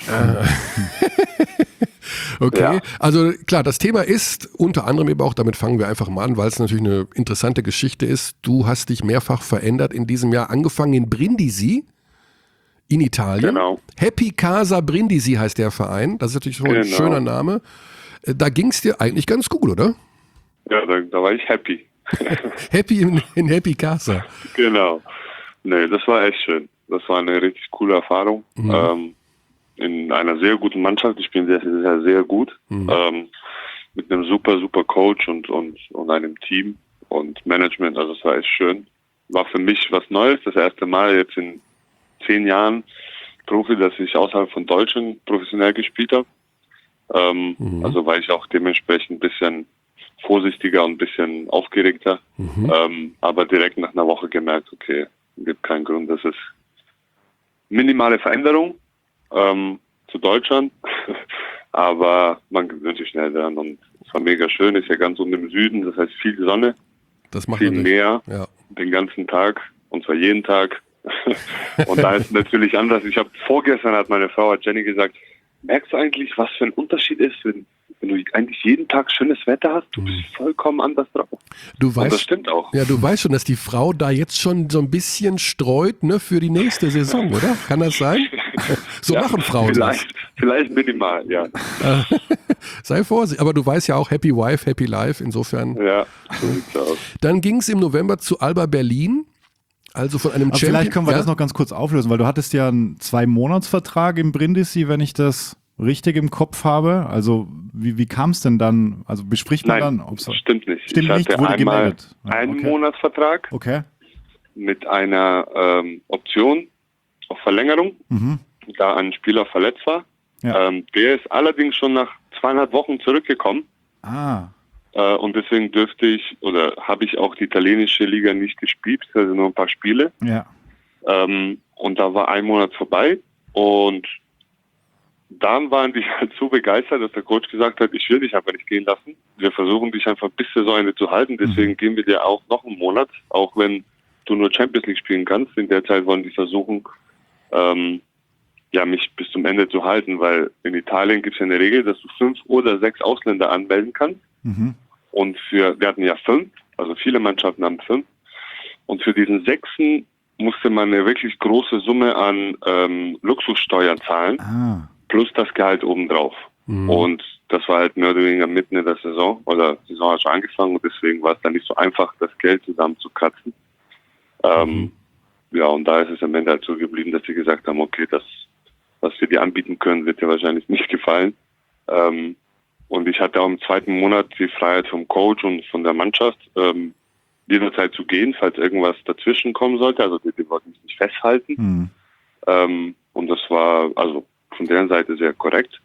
Okay, Ja. also klar, das Thema ist unter anderem eben auch, damit fangen wir einfach mal an, weil es natürlich eine interessante Geschichte ist. Du hast dich mehrfach verändert in diesem Jahr, angefangen in Brindisi in Italien. Genau. Happy Casa Brindisi heißt der Verein, das ist natürlich schon ein Genau. schöner Name. Äh, Da ging es dir eigentlich ganz gut, oder? Ja, da, da war ich happy. Happy in, in Happy Casa. Genau. Nee, das war echt schön. Das war eine richtig coole Erfahrung. Mhm. Ähm, in einer sehr guten Mannschaft. Ich bin sehr, sehr, sehr gut. Mhm. Ähm, mit einem super, super Coach und, und, und einem Team und Management. Also es war echt schön. War für mich was Neues. Das erste Mal jetzt in zehn Jahren Profi, dass ich außerhalb von Deutschland professionell gespielt habe. Ähm, Mhm. Also war ich auch dementsprechend ein bisschen vorsichtiger und ein bisschen aufgeregter. Mhm. Ähm, aber direkt nach einer Woche gemerkt, okay, gibt keinen Grund, das ist minimale Veränderung ähm, zu Deutschland, aber man gewöhnt sich schnell dran und es war mega schön, ist ja ganz unten im Süden, das heißt viel Sonne, Das macht viel natürlich- Meer, Ja. den ganzen Tag und zwar jeden Tag und da ist natürlich anders. Ich habe vorgestern hat meine Frau, hat Jenny gesagt, merkst du eigentlich, was für ein Unterschied ist, wenn, wenn du eigentlich jeden Tag schönes Wetter hast, du bist vollkommen anders drauf. Du Und das weißt, stimmt auch. ja, du weißt schon, dass die Frau da jetzt schon so ein bisschen streut, ne, für die nächste Saison, oder? Kann das sein? So Ja, machen Frauen das. vielleicht, vielleicht minimal, ja. Sei vorsichtig. Aber du weißt ja auch, Happy Wife, Happy Life. Insofern. Ja, so sieht's aus. Dann ging es im November zu Alba Berlin. Also von einem Aber Champion. vielleicht können wir ja? das noch ganz kurz auflösen, weil du hattest ja einen Zwei-Monats-Vertrag im Brindisi, wenn ich das richtig im Kopf habe. Also wie, wie kam es denn dann? Also bespricht man Nein, dann? ob's- stimmt nicht. Stimmt ich nicht, hatte wurde einmal gemeldet. Ah, einen okay. Monatsvertrag Okay. mit einer ähm, Option auf Verlängerung, Mhm. da ein Spieler verletzt war. Ja. Ähm, der ist allerdings schon nach zweieinhalb Wochen zurückgekommen. Ah. Äh, und deswegen dürfte ich oder habe ich auch die italienische Liga nicht gespielt, also nur ein paar Spiele. Ja. Ähm, und da war ein Monat vorbei und dann waren die halt so begeistert, dass der Coach gesagt hat, ich will dich einfach nicht gehen lassen. Wir versuchen dich einfach bis Saisonende zu halten, deswegen mhm. geben wir dir auch noch einen Monat, auch wenn du nur Champions League spielen kannst. In der Zeit wollen die versuchen, ähm, ja, mich bis zum Ende zu halten, weil in Italien gibt es ja eine Regel, dass du fünf oder sechs Ausländer anmelden kannst. Mhm. Und für, wir hatten ja fünf, also viele Mannschaften haben fünf. Und für diesen sechsten musste man eine wirklich große Summe an ähm, Luxussteuern zahlen, ah. plus das Gehalt obendrauf. Mhm. Und das war halt mehr oder weniger mitten in der Saison, oder die Saison hat schon angefangen und deswegen war es dann nicht so einfach, das Geld zusammenzukratzen. Ähm, mhm. Ja, und da ist es am Ende halt so geblieben, dass sie gesagt haben, okay, das, was wir dir anbieten können, wird dir wahrscheinlich nicht gefallen. Ähm, und ich hatte auch im zweiten Monat die Freiheit vom Coach und von der Mannschaft, ähm, jederzeit zu gehen, falls irgendwas dazwischen kommen sollte. Also die, die wollten mich nicht festhalten. Mhm. Ähm, und das war also von deren Seite sehr korrekt.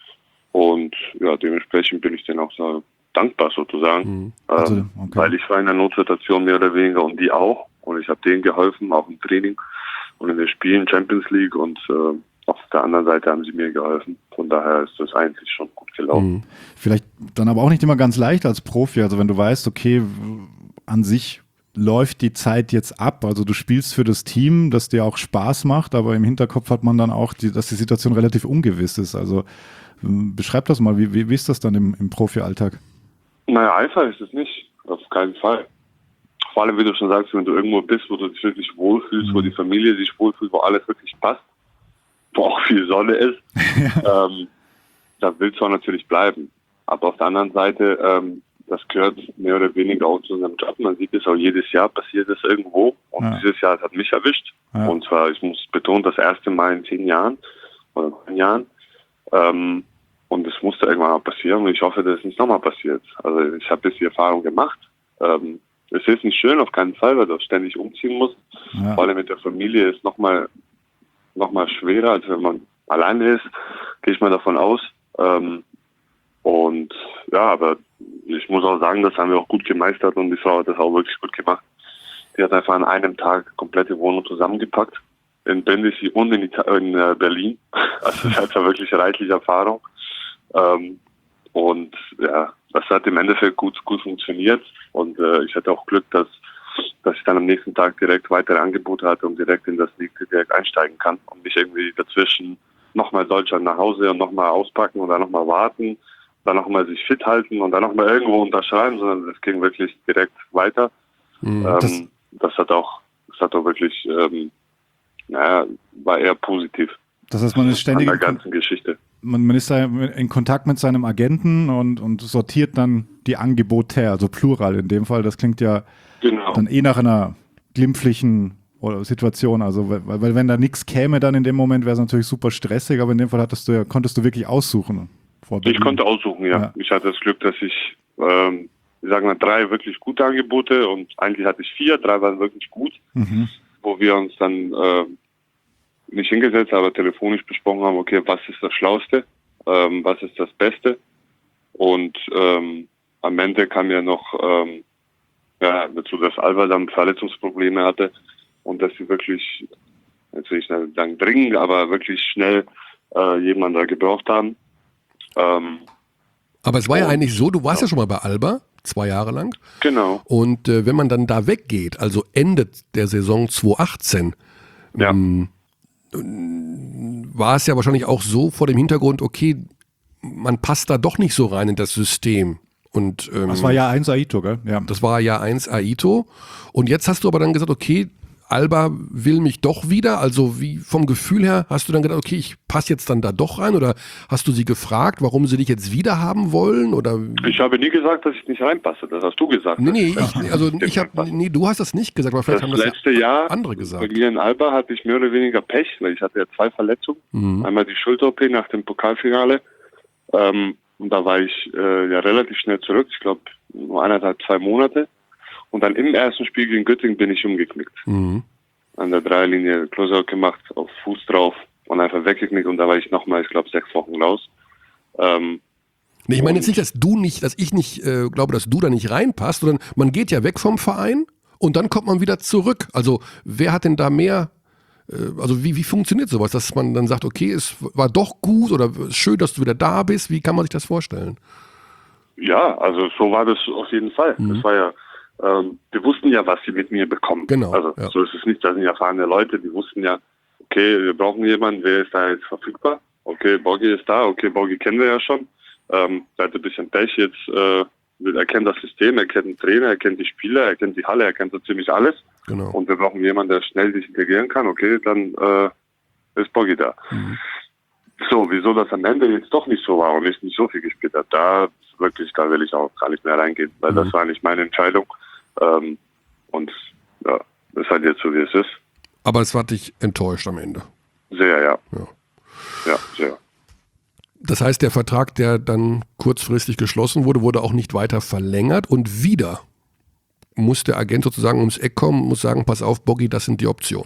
Und ja, dementsprechend bin ich denen auch so dankbar sozusagen. Mhm. Also, ähm, okay. Weil ich war in einer Notsituation mehr oder weniger und die auch. Und ich habe denen geholfen, auch im Training und in den Spielen Champions League. Und äh, auf der anderen Seite haben sie mir geholfen. Von daher ist das eigentlich schon gut gelaufen. Mhm. Vielleicht dann aber auch nicht immer ganz leicht als Profi. Also wenn du weißt, okay, an sich läuft die Zeit jetzt ab. Also du spielst für das Team, das dir auch Spaß macht, aber im Hinterkopf hat man dann auch, die, dass die Situation relativ ungewiss ist. Also beschreib das mal, wie, wie, wie ist das dann im, im Profi-Alltag? Naja, einfach ist es nicht. Auf keinen Fall. Vor allem, wie du schon sagst, wenn du irgendwo bist, wo du dich wirklich wohlfühlst, mhm. wo die Familie sich wohlfühlt, wo alles wirklich passt, wo auch viel Sonne ist, ja. ähm, da willst du auch natürlich bleiben. Aber auf der anderen Seite, ähm, das gehört mehr oder weniger auch zu unserem Job. Man sieht es auch jedes Jahr, passiert es irgendwo. Und ja. dieses Jahr hat mich erwischt. Ja. Und zwar, ich muss betonen, das erste Mal in zehn Jahren oder neun Jahren. Ähm, und es musste irgendwann mal passieren. Und ich hoffe, dass es nicht nochmal passiert. Also ich habe jetzt die Erfahrung gemacht. Ähm, es ist nicht schön, auf keinen Fall, weil du ständig umziehen musst. Ja. Vor allem mit der Familie ist nochmal noch mal schwerer, als wenn man alleine ist. Gehe ich mal davon aus. Ähm, und ja, aber ich muss auch sagen, das haben wir auch gut gemeistert und die Frau hat das auch wirklich gut gemacht. Die hat einfach an einem Tag komplette Wohnung zusammengepackt. In Brindisi und in, Ita- in äh, Berlin. Also das hat ja wirklich reichlich Erfahrung. Ähm, und ja, das hat im Endeffekt gut, gut funktioniert. Und äh, ich hatte auch Glück, dass, dass ich dann am nächsten Tag direkt weitere Angebote hatte und direkt in das League direkt einsteigen kann. Und nicht irgendwie dazwischen nochmal Deutschland nach Hause und nochmal auspacken und dann nochmal warten, dann nochmal sich fit halten und dann nochmal irgendwo unterschreiben, sondern es ging wirklich direkt weiter. Mhm, ähm, das, das hat auch, das hat auch wirklich, ähm, naja, war eher positiv. Das heißt, man ist ständig an der ganzen Geschichte. Man, man ist da in Kontakt mit seinem Agenten und, und sortiert dann die Angebote, also Plural in dem Fall. Das klingt ja genau. dann eh nach einer glimpflichen Situation. Also, weil, weil wenn da nichts käme, dann in dem Moment wäre es natürlich super stressig, aber in dem Fall hattest du ja, konntest du wirklich aussuchen. Ich konnte aussuchen, ja. ja. Ich hatte das Glück, dass ich, ähm, ich sage mal, drei wirklich gute Angebote und eigentlich hatte ich vier, drei waren wirklich gut, mhm. wo wir uns dann äh, nicht hingesetzt, aber telefonisch besprochen haben, okay, was ist das Schlauste, ähm, was ist das Beste und ähm, am Ende kam ja noch ähm, ja, dazu, dass Alba dann Verletzungsprobleme hatte und dass sie wirklich, jetzt will ich nicht sagen dringend, aber wirklich schnell äh, jemanden da gebraucht haben. Ähm, aber es war ja eigentlich so, du warst ja, ja schon mal bei Alba, zwei Jahre lang. Genau. Und äh, wenn man dann da weggeht, also Ende der Saison zwanzig achtzehn, ja. ähm, war es ja wahrscheinlich auch so vor dem Hintergrund, okay, man passt da doch nicht so rein in das System. Und, ähm, das war Jahr eins Aito, gell? Ja. Das war Jahr eins Aito. Und jetzt hast du aber dann gesagt, okay, Alba will mich doch wieder, also wie vom Gefühl her, hast du dann gedacht, okay, ich passe jetzt dann da doch rein oder hast du sie gefragt, warum sie dich jetzt wieder haben wollen? Oder? Ich habe nie gesagt, dass ich nicht reinpasse, das hast du gesagt. Nee, nee, ich, also ich hab, nee, du hast das nicht gesagt, aber vielleicht das haben das letzte ja Jahr andere gesagt. Bei mir in Alba hatte ich mehr oder weniger Pech, weil ich hatte ja zwei Verletzungen. Mhm. Einmal die Schulter-O P nach dem Pokalfinale ähm, und da war ich äh, ja relativ schnell zurück, ich glaube nur eineinhalb, zwei Monate und dann im ersten Spiel gegen Göttingen bin ich umgeknickt. Mhm. An der Dreierlinie Closeout gemacht, auf Fuß drauf und einfach weggeknickt und da war ich nochmal, ich glaube, sechs Wochen raus. Ähm, Nee, ich meine jetzt nicht, dass du nicht, dass ich nicht äh, glaube, dass du da nicht reinpasst, sondern man geht ja weg vom Verein und dann kommt man wieder zurück. Also wer hat denn da mehr, äh, also wie, wie funktioniert sowas, dass man dann sagt, okay, es war doch gut oder schön, dass du wieder da bist, wie kann man sich das vorstellen? Ja, also so war das auf jeden Fall. Mhm. Das war ja, ähm, wir wussten ja, was sie mit mir bekommen. Genau, Also ja. so ist es nicht, das sind ja erfahrene Leute, die wussten ja, okay, wir brauchen jemanden, wer ist da jetzt verfügbar? Okay, Bogi ist da, okay, Bogi kennen wir ja schon. Ähm, der hat ein bisschen Pech jetzt, äh, er kennt das System, er kennt den Trainer, er kennt die Spieler, er kennt die Halle, er kennt so ziemlich alles. Genau. Und wir brauchen jemanden, der schnell sich integrieren kann, okay, dann äh, ist Bogi da. Mhm. So, wieso das am Ende jetzt doch nicht so war und ich nicht so viel gespielt habe, da wirklich, da will ich auch gar nicht mehr reingehen, weil Mhm. das war nicht meine Entscheidung. Ähm, und ja, das ist halt jetzt so, wie es ist. Aber es hat dich enttäuscht am Ende. Sehr, ja. Ja. Ja, sehr. Das heißt, der Vertrag, der dann kurzfristig geschlossen wurde, wurde auch nicht weiter verlängert und wieder muss der Agent sozusagen ums Eck kommen, muss sagen, pass auf, Bogi, das sind die Optionen.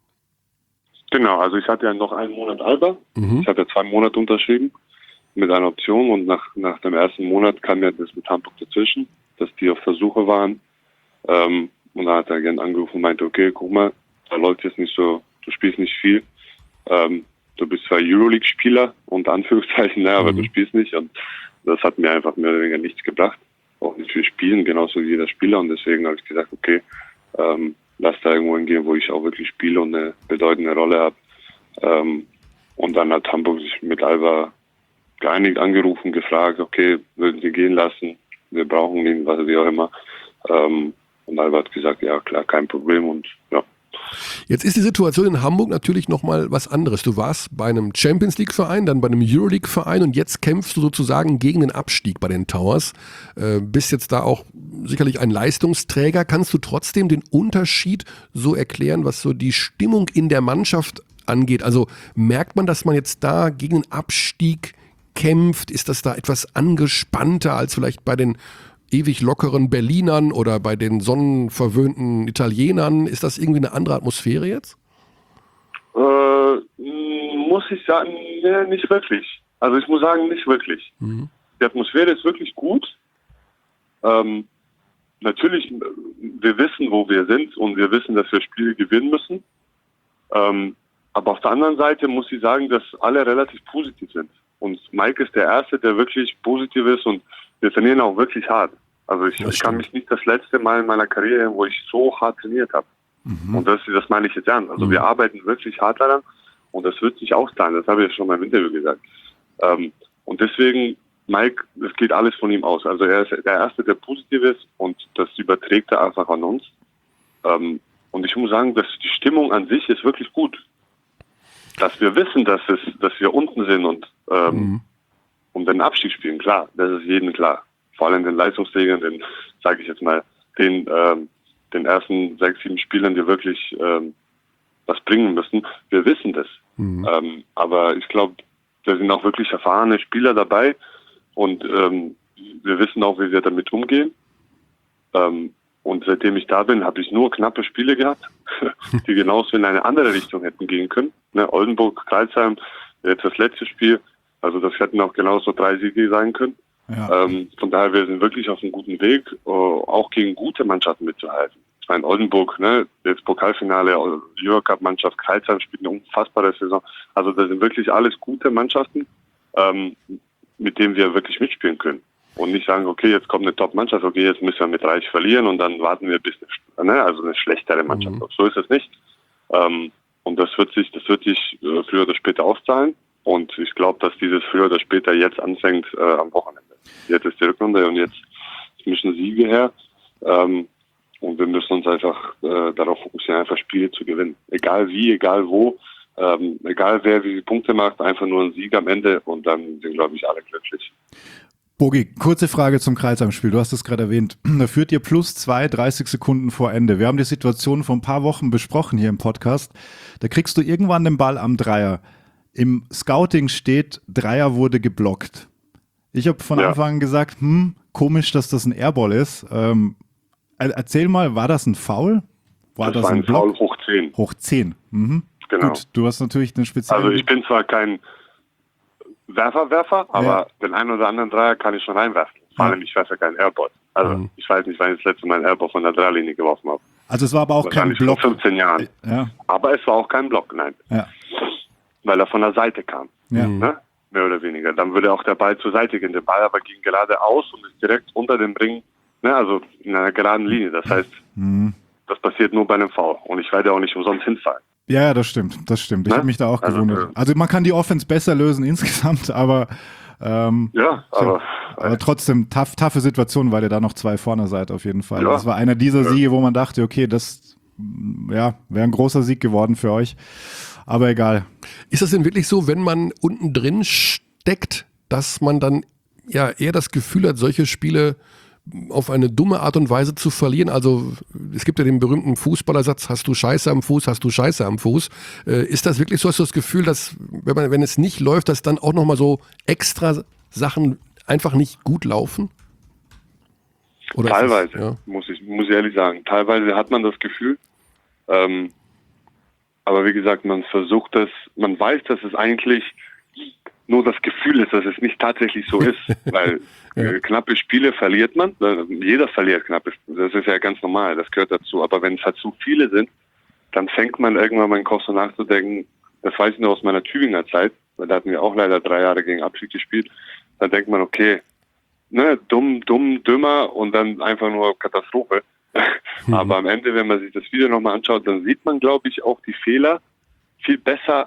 Genau, also ich hatte ja noch einen Monat Alba. Mhm. Ich habe ja zwei Monate unterschrieben mit einer Option und nach, nach dem ersten Monat kam ja das mit Hamburg dazwischen, dass die auf der Suche waren. Ähm, und dann hat der Agent angerufen und meinte, okay, guck mal, da läuft jetzt nicht so, du spielst nicht viel. Ähm, du bist zwar Euroleague-Spieler, unter Anführungszeichen, ne, aber Mhm. du spielst nicht. Und das hat mir einfach mehr oder weniger nichts gebracht. Auch nicht für Spielen, genauso wie jeder Spieler. Und deswegen habe ich gesagt, okay, ähm, lass da irgendwo hingehen, wo ich auch wirklich spiele und eine bedeutende Rolle habe. Ähm, und dann hat Hamburg sich mit Alba geeinigt, angerufen, gefragt, okay, würden Sie gehen lassen? Wir brauchen ihn, was wie auch immer. Ähm, und Alba hat gesagt, ja klar, kein Problem. Und ja. Jetzt ist die Situation in Hamburg natürlich nochmal was anderes. Du warst bei einem Champions-League-Verein, dann bei einem Euroleague-Verein und jetzt kämpfst du sozusagen gegen den Abstieg bei den Towers. Äh, bist jetzt da auch sicherlich ein Leistungsträger. Kannst du trotzdem den Unterschied so erklären, was so die Stimmung in der Mannschaft angeht? Also merkt man, dass man jetzt da gegen den Abstieg kämpft? Ist das da etwas angespannter als vielleicht bei den ewig lockeren Berlinern oder bei den sonnenverwöhnten Italienern? Ist das irgendwie eine andere Atmosphäre jetzt? Äh, muss ich sagen, nee, nicht wirklich. Also ich muss sagen, nicht wirklich. Mhm. Die Atmosphäre ist wirklich gut. Ähm, natürlich, wir wissen, wo wir sind und wir wissen, dass wir Spiele gewinnen müssen. Ähm, aber auf der anderen Seite muss ich sagen, dass alle relativ positiv sind. Und Mike ist der Erste, der wirklich positiv ist und wir trainieren auch wirklich hart. Also ich, ich kann mich nicht das letzte Mal in meiner Karriere, wo ich so hart trainiert habe. Mhm. Und das, das meine ich jetzt ernst. Also mhm. wir arbeiten wirklich hart daran und das wird sich auszahlen. Das habe ich schon mal im Interview gesagt. Ähm, und deswegen, Mike, es geht alles von ihm aus. Also er ist der Erste, der positiv ist und das überträgt er einfach an uns. Ähm, und ich muss sagen, dass die Stimmung an sich ist wirklich gut. Dass wir wissen, dass es, dass wir unten sind und ähm, mhm. um den Abstieg spielen, klar, das ist jedem klar. Vor allem den Leistungsträgern, den, sage ich jetzt mal, den, ähm, den ersten sechs, sieben Spielern, die wirklich ähm, was bringen müssen. Wir wissen das. Mhm. Ähm, aber ich glaube, da sind auch wirklich erfahrene Spieler dabei und ähm, wir wissen auch, wie wir damit umgehen. Ähm, und seitdem ich da bin, habe ich nur knappe Spiele gehabt, die genauso in eine andere Richtung hätten gehen können. Ne, Oldenburg, Crailsheim, jetzt das letzte Spiel. Also das hätten auch genauso drei Siege sein können. Ja. Ähm, von daher, wir sind wirklich auf einem guten Weg, äh, auch gegen gute Mannschaften mitzuhalten. Ich meine, Oldenburg, ne, jetzt Pokalfinale, Eurocup-Mannschaft, Crailsheim spielt eine unfassbare Saison. Also das sind wirklich alles gute Mannschaften, ähm, mit denen wir wirklich mitspielen können. Und nicht sagen, okay, jetzt kommt eine Top-Mannschaft, okay, jetzt müssen wir mit Reich verlieren und dann warten wir bis eine, ne, also eine schlechtere Mannschaft. Mhm. So ist es nicht. Ähm, und das wird sich, das wird sich äh, früher oder später auszahlen. Und ich glaube, dass dieses früher oder später jetzt anfängt äh, am Wochenende. Jetzt ist die Rückrunde und jetzt müssen Siege her. Ähm, und wir müssen uns einfach äh, darauf fokussieren, einfach Spiele zu gewinnen. Egal wie, egal wo, ähm, egal wer wie viele Punkte macht, einfach nur ein Sieg am Ende und dann sind, glaube ich, alle glücklich. Bogi, kurze Frage zum Crailsheim-Spiel. Du hast es gerade erwähnt. Da führt ihr plus zwei, dreißig Sekunden vor Ende. Wir haben die Situation vor ein paar Wochen besprochen hier im Podcast. Da kriegst du irgendwann den Ball am Dreier. Im Scouting steht, Dreier wurde geblockt. Ich habe von ja. Anfang an gesagt, hm, komisch, dass das ein Airball ist. Ähm, erzähl mal, war das ein Foul? War das, das war ein, ein Block? Foul hoch zehn. Hoch zehn. Mhm. Genau. Gut, du hast natürlich den speziellen... Also ich bin zwar kein Werfer, Werfer, aber Ja. den einen oder anderen Dreier kann ich schon reinwerfen. Vor allem, ich werfe ja keinen Airball. Also, Mhm. ich weiß nicht, wann ich das letzte Mal einen Airball von der Dreierlinie geworfen habe. Also es war aber auch kein Wahrscheinlich Block. vor fünfzehn Jahren. Ja, Aber es war auch kein Block, nein. ja, Weil er von der Seite kam. ja. Ne? Mehr oder weniger. Dann würde auch der Ball zur Seite gehen. Der Ball aber ging geradeaus und ist direkt unter dem Ring, ne? Also in einer geraden Linie. Das heißt, Mhm. das passiert nur bei einem Foul. Und ich werde auch nicht umsonst hinfallen. Ja, ja, das stimmt, das stimmt. Ich Ne? habe mich da auch Also, gewundert. äh, Also man kann die Offense besser lösen insgesamt, aber, ähm, Ja, aber aber trotzdem tough, taffe Situation, weil ihr da noch zwei vorne seid auf jeden Fall. Ja. Das war einer dieser Siege, wo man dachte, okay, das mm, ja, wäre ein großer Sieg geworden für euch. Aber egal. Ist das denn wirklich so, wenn man unten drin steckt, dass man dann ja eher das Gefühl hat, solche Spiele auf eine dumme Art und Weise zu verlieren? Also es gibt ja den berühmten Fußballersatz, hast du Scheiße am Fuß, hast du Scheiße am Fuß. Äh, ist das wirklich so, hast du das Gefühl, dass wenn, man, wenn es nicht läuft, dass dann auch nochmal so extra Sachen einfach nicht gut laufen? Oder ist teilweise, das, ja. muss ich muss ich ehrlich sagen. Teilweise hat man das Gefühl. Ähm, aber wie gesagt, man versucht das, man weiß, dass es eigentlich nur das Gefühl ist, dass es nicht tatsächlich so ist. Weil Ja. äh, knappe Spiele verliert man. Äh, Jeder verliert knappe Spiele. Das ist ja ganz normal, das gehört dazu. Aber wenn es halt zu viele sind, dann fängt man irgendwann mal im Kopf so nachzudenken. Das weiß ich noch aus meiner Tübinger Zeit, weil da hatten wir auch leider drei Jahre gegen Abschied gespielt. Da denkt man, okay, ne, dumm, dumm, dümmer und dann einfach nur Katastrophe. Mhm. Aber am Ende, wenn man sich das Video nochmal anschaut, dann sieht man, glaube ich, auch die Fehler viel besser,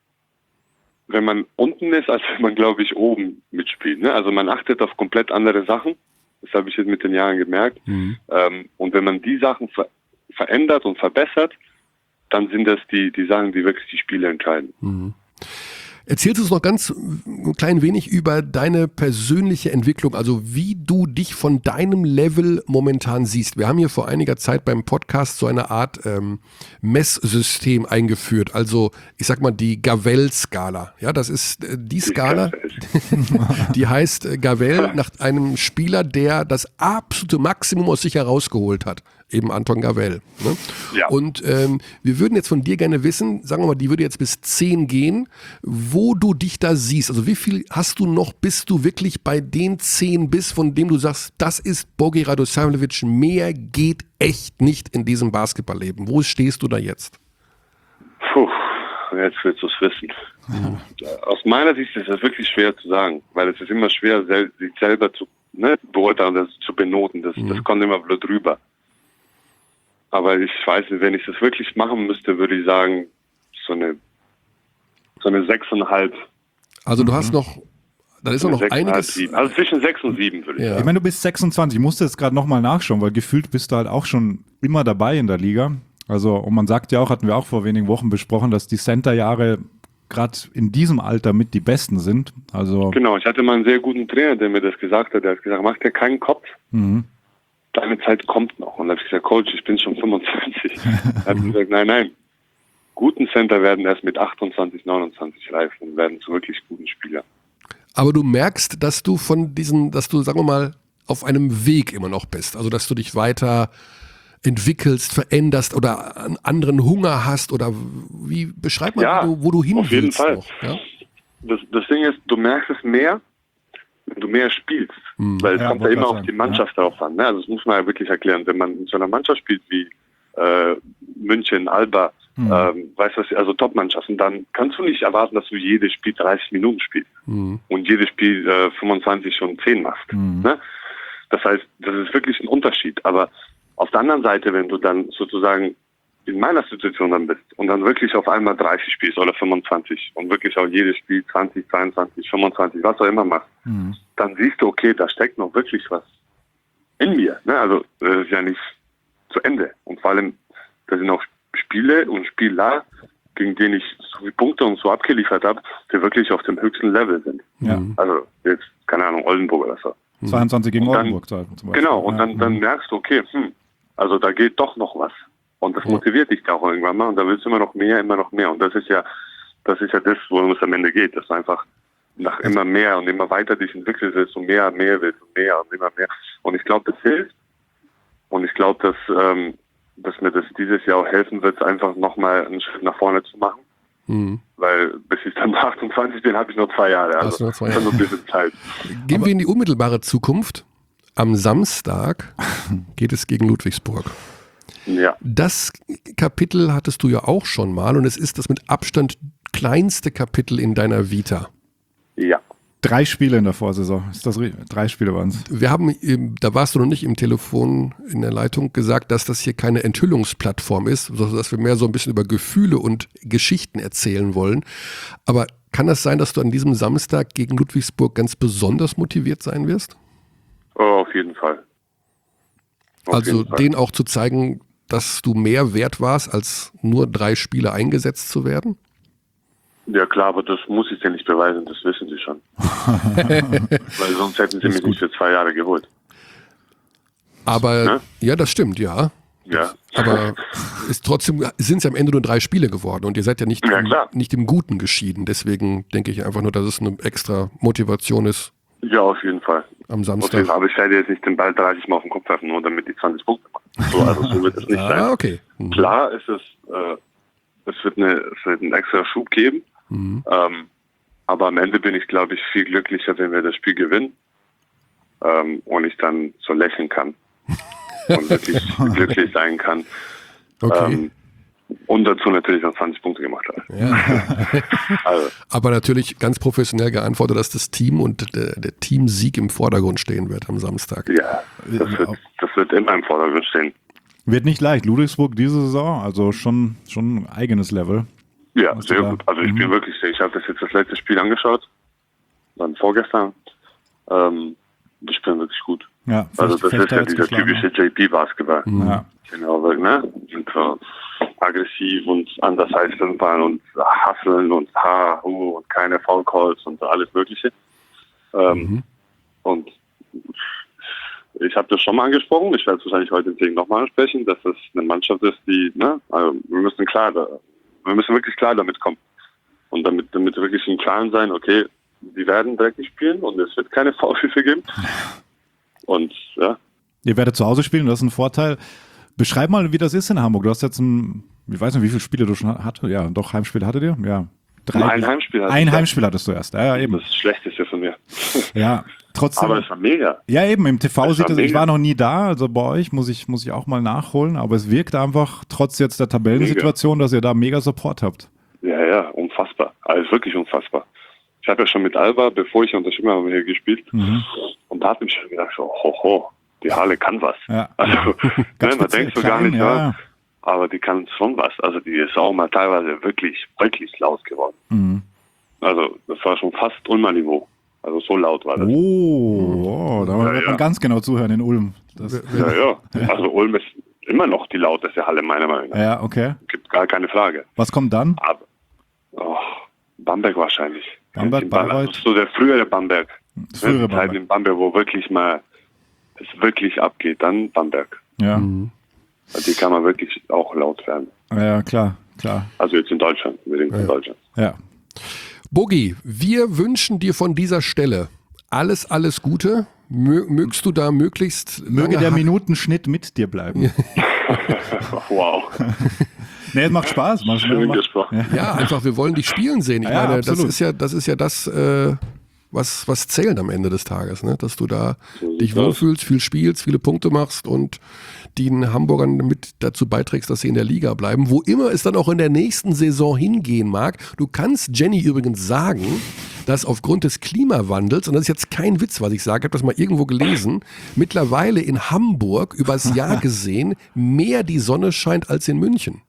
wenn man unten ist, als wenn man, glaube ich, oben mitspielt. Ne? Also man achtet auf komplett andere Sachen. Das habe ich jetzt mit den Jahren gemerkt. Mhm. Ähm, und wenn man die Sachen ver verändert und verbessert, dann sind das die, die Sachen, die wirklich die Spiele entscheiden. Mhm. Erzählst du uns noch ganz ein klein wenig über deine persönliche Entwicklung, also wie du dich von deinem Level momentan siehst. Wir haben hier vor einiger Zeit beim Podcast so eine Art ähm, Messsystem eingeführt, also ich sag mal die Gavel-Skala. Ja, das ist äh, die Skala, die heißt äh, Gavel nach einem Spieler, der das absolute Maximum aus sich herausgeholt hat. Eben Anton Gavel. Ne? Ja. Und ähm, wir würden jetzt von dir gerne wissen, sagen wir mal, die würde jetzt bis zehn gehen, wo du dich da siehst. Also wie viel hast du noch, bis du wirklich bei den zehn bist, von dem du sagst, das ist Bogi Radosavljevic, mehr geht echt nicht in diesem Basketballleben. Wo stehst du da jetzt? Puh, jetzt willst du es wissen. Aus meiner Sicht ist das wirklich schwer zu sagen, weil es ist immer schwer, sel sich selber zu ne, beurteilen, das zu benoten. Das, Mhm. das kommt immer blöd rüber. Aber ich weiß nicht, wenn ich das wirklich machen müsste, würde ich sagen, so eine, so eine sechseinhalb. Also du hast noch, da ist auch noch sechseinhalb, einiges. sieben. Also zwischen sechs und sieben würde ich Ja. sagen. Ich meine, du bist sechsundzwanzig, ich musste jetzt gerade nochmal nachschauen, weil gefühlt bist du halt auch schon immer dabei in der Liga. Also, und man sagt ja auch, hatten wir auch vor wenigen Wochen besprochen, dass die Center-Jahre gerade in diesem Alter mit die besten sind. Also, Genau, ich hatte mal einen sehr guten Trainer, der mir das gesagt hat. Der hat gesagt, mach dir keinen Kopf. mhm. Deine Zeit kommt noch. Und da habe ich gesagt, Coach, ich bin schon fünfundzwanzig. Er hat gesagt, nein, nein. Guten Center werden erst mit achtundzwanzig, neunundzwanzig reif und werden zu wirklich guten Spielern. Aber du merkst, dass du von diesen, dass du, sagen wir mal, auf einem Weg immer noch bist. Also dass du dich weiter entwickelst, veränderst oder einen anderen Hunger hast oder wie beschreib mal, Ja, wo, du, wo du hin auf jeden willst Fall. noch, ja? Das, das Ding ist, du merkst es mehr, wenn du mehr spielst. Hm. Weil es Ja, kommt ja wollte immer grad auf sagen, die Mannschaft darauf an. Ne? Also das muss man ja wirklich erklären. Wenn man in so einer Mannschaft spielt wie äh, München, Alba, Mhm. ähm, weißt du, also Top-Mannschaften, dann kannst du nicht erwarten, dass du jedes Spiel dreißig Minuten spielst Hm. und jedes Spiel äh, fünfundzwanzig und zehn machst. Mhm. Ne? Das heißt, das ist wirklich ein Unterschied. Aber auf der anderen Seite, wenn du dann sozusagen in meiner Situation dann bist und dann wirklich auf einmal dreißig spielst oder fünfundzwanzig und wirklich auch jedes Spiel zwanzig, zweiundzwanzig, fünfundzwanzig, was auch immer machst, Mhm. dann siehst du, okay, da steckt noch wirklich was in mir. Ne? Also das ist ja nicht zu Ende. Und vor allem, da sind auch Spiele und Spieler, gegen denen ich so viele Punkte und so abgeliefert habe, die wirklich auf dem höchsten Level sind. Ja. Also jetzt, keine Ahnung, Oldenburg oder so. zweiundzwanzig gegen Und dann- Oldenburg zum Beispiel. Genau, und Ja. dann, dann Mhm. merkst du, okay, hm, also da geht doch noch was. Und das Ja. motiviert dich auch irgendwann mal und da willst du immer noch mehr, immer noch mehr. Und das ist ja, das ist ja das, worum es am Ende geht, dass du einfach nach immer mehr und immer weiter dich entwickelst, willst und mehr, mehr willst und mehr und immer mehr. Und ich glaube, das hilft. Und ich glaube, dass, ähm, dass mir das dieses Jahr auch helfen wird, einfach nochmal einen Schritt nach vorne zu machen. Mhm. Weil bis ich dann achtundzwanzig bin, habe ich noch zwei Jahre. Hast Also du noch zwei das Jahre? ist noch ein bisschen Zeit. Gehen Aber- wir in die unmittelbare Zukunft. Am Samstag geht es gegen Ludwigsburg. Ja, Das Kapitel hattest du ja auch schon mal und es ist das mit Abstand kleinste Kapitel in deiner Vita. ja. Drei Spiele in der Vorsaison. Ist das ri- Drei Spiele waren es. Wir haben, ähm, da warst du noch nicht im Telefon in der Leitung, gesagt, dass das hier keine Enthüllungsplattform ist, sondern dass wir mehr so ein bisschen über Gefühle und Geschichten erzählen wollen. Aber kann das sein, dass du an diesem Samstag gegen Ludwigsburg ganz besonders motiviert sein wirst? Oh, auf jeden Fall. Auf Also jeden Fall. denen auch zu zeigen, dass du mehr wert warst, als nur drei Spiele eingesetzt zu werden? Ja klar, aber das muss ich dir nicht beweisen, das wissen sie schon. Weil sonst hätten sie mich nicht für zwei Jahre geholt. Aber Ne? ja, das stimmt, ja. Ja. Aber ist trotzdem sind es am Ende nur drei Spiele geworden und ihr seid ja nicht, Ja, im, klar. nicht im Guten geschieden. Deswegen denke ich einfach nur, dass es eine extra Motivation ist Ja, auf jeden Fall. am Auf jeden Samstag. Fall. Aber ich werde jetzt nicht den Ball dreißig Mal auf den Kopf werfen, nur damit die zwanzig Punkte machen. So, also so wird es nicht Ah, sein. okay. Mhm. Klar ist es, äh, es wird, eine, es wird einen extra Schub geben. Mhm. Ähm, aber am Ende bin ich, glaube ich, viel glücklicher, wenn wir das Spiel gewinnen ähm, und ich dann so lächeln kann und wirklich glücklich sein kann. Okay. Ähm, und dazu natürlich noch zwanzig Punkte gemacht habe. Ja. Also, Aber natürlich ganz professionell geantwortet, dass das Team und der, der Teamsieg im Vordergrund stehen wird am Samstag. ja, das wird, das wird immer im Vordergrund stehen. Wird nicht leicht. Ludwigsburg diese Saison, also schon, schon ein eigenes Level. Ja, Hast du sehr da- gut. Also ich Mhm. bin wirklich sehr. Ich habe das jetzt das letzte Spiel angeschaut, dann vorgestern. Ähm, die spielen wirklich gut. Ja, Also das Fechter ist ja jetzt dieser geschlagen. typische J P-Basketball. Ja. Genau, weil, ne? Sind so aggressiv und anders als Fall und hasseln und ha, hu und keine Foul Calls und alles Mögliche. Ähm, Mhm. Und ich habe das schon mal angesprochen, ich werde es wahrscheinlich heute deswegen nochmal ansprechen, dass das eine Mannschaft ist, die, ne, also wir müssen klar, da, wir müssen wirklich klar damit kommen. Und damit, damit wirklich im Klaren sein, okay, die werden dreckig spielen und es wird keine Foulpfiffe geben. Und ja, Ihr werdet zu Hause spielen, das ist ein Vorteil. Beschreib mal, wie das ist in Hamburg. Du hast jetzt ein, ich weiß nicht, wie viele Spiele du schon hattest. Ja, doch, Heimspiel hattet ihr? Ja. Drei, ein Heimspiel hatte Ein ich. Heimspiel hattest du erst. Ja, ja, eben. Das Schlechteste von mir. Ja, trotzdem. Aber es war mega. Ja, eben, im T V Das sieht war es, ich mega. war noch nie da, also bei euch muss ich, muss ich auch mal nachholen, aber es wirkt einfach, trotz jetzt der Tabellensituation, dass ihr da mega Support habt. Ja, ja, unfassbar. Also wirklich unfassbar. Ich habe ja schon mit Alba, bevor ich unterschrieben habe, hier gespielt. Mhm. Und da hat mich schon gedacht, so, ho, ho, die Halle kann was. Ja. Also, ne, man speziell denkt so gar klein, nicht, ja. ja. Aber die kann schon was. Also die ist auch mal teilweise wirklich, wirklich laut geworden. Mhm. Also das war schon fast Ulmer-Niveau. Also so laut war das. Oh, oh, da Ja, wird ja. man ganz genau zuhören in Ulm. Das, Ja, ja. Also Ulm ist immer noch die lauteste Halle, meiner Meinung nach. ja, okay. Gibt gar keine Frage. Was kommt dann? Aber, oh, Bamberg wahrscheinlich. Bamberg, In Bamberg. Bayreuth? So der frühere Bamberg. Das frühere Die Zeit Bamberg. in Bamberg, wo wirklich mal es wirklich abgeht, dann Bamberg. Ja, Mhm. Also die kann man wirklich auch laut werden. ja, klar, klar. Also jetzt in Deutschland, unbedingt in Deutschland. Ja. Bogi, wir wünschen dir von dieser Stelle alles, alles Gute. Mö mögst du da möglichst Möge lange der ha- Minutenschnitt mit dir bleiben. Wow. Nee, es macht Spaß. Macht, Schön macht, gesprochen. Ja, einfach, wir wollen dich spielen sehen. Ich Ja, meine, das absolut. ist ja, das ist ja das, äh, was, was zählt am Ende des Tages, ne? Dass du da So dich sieht's aus. wohlfühlst, viel spielst, viele Punkte machst und den Hamburgern mit dazu beiträgst, dass sie in der Liga bleiben, wo immer es dann auch in der nächsten Saison hingehen mag. Du kannst Jenny übrigens sagen, dass aufgrund des Klimawandels, und das ist jetzt kein Witz, was ich sage, ich habe das mal irgendwo gelesen, mittlerweile in Hamburg übers Jahr gesehen mehr die Sonne scheint als in München.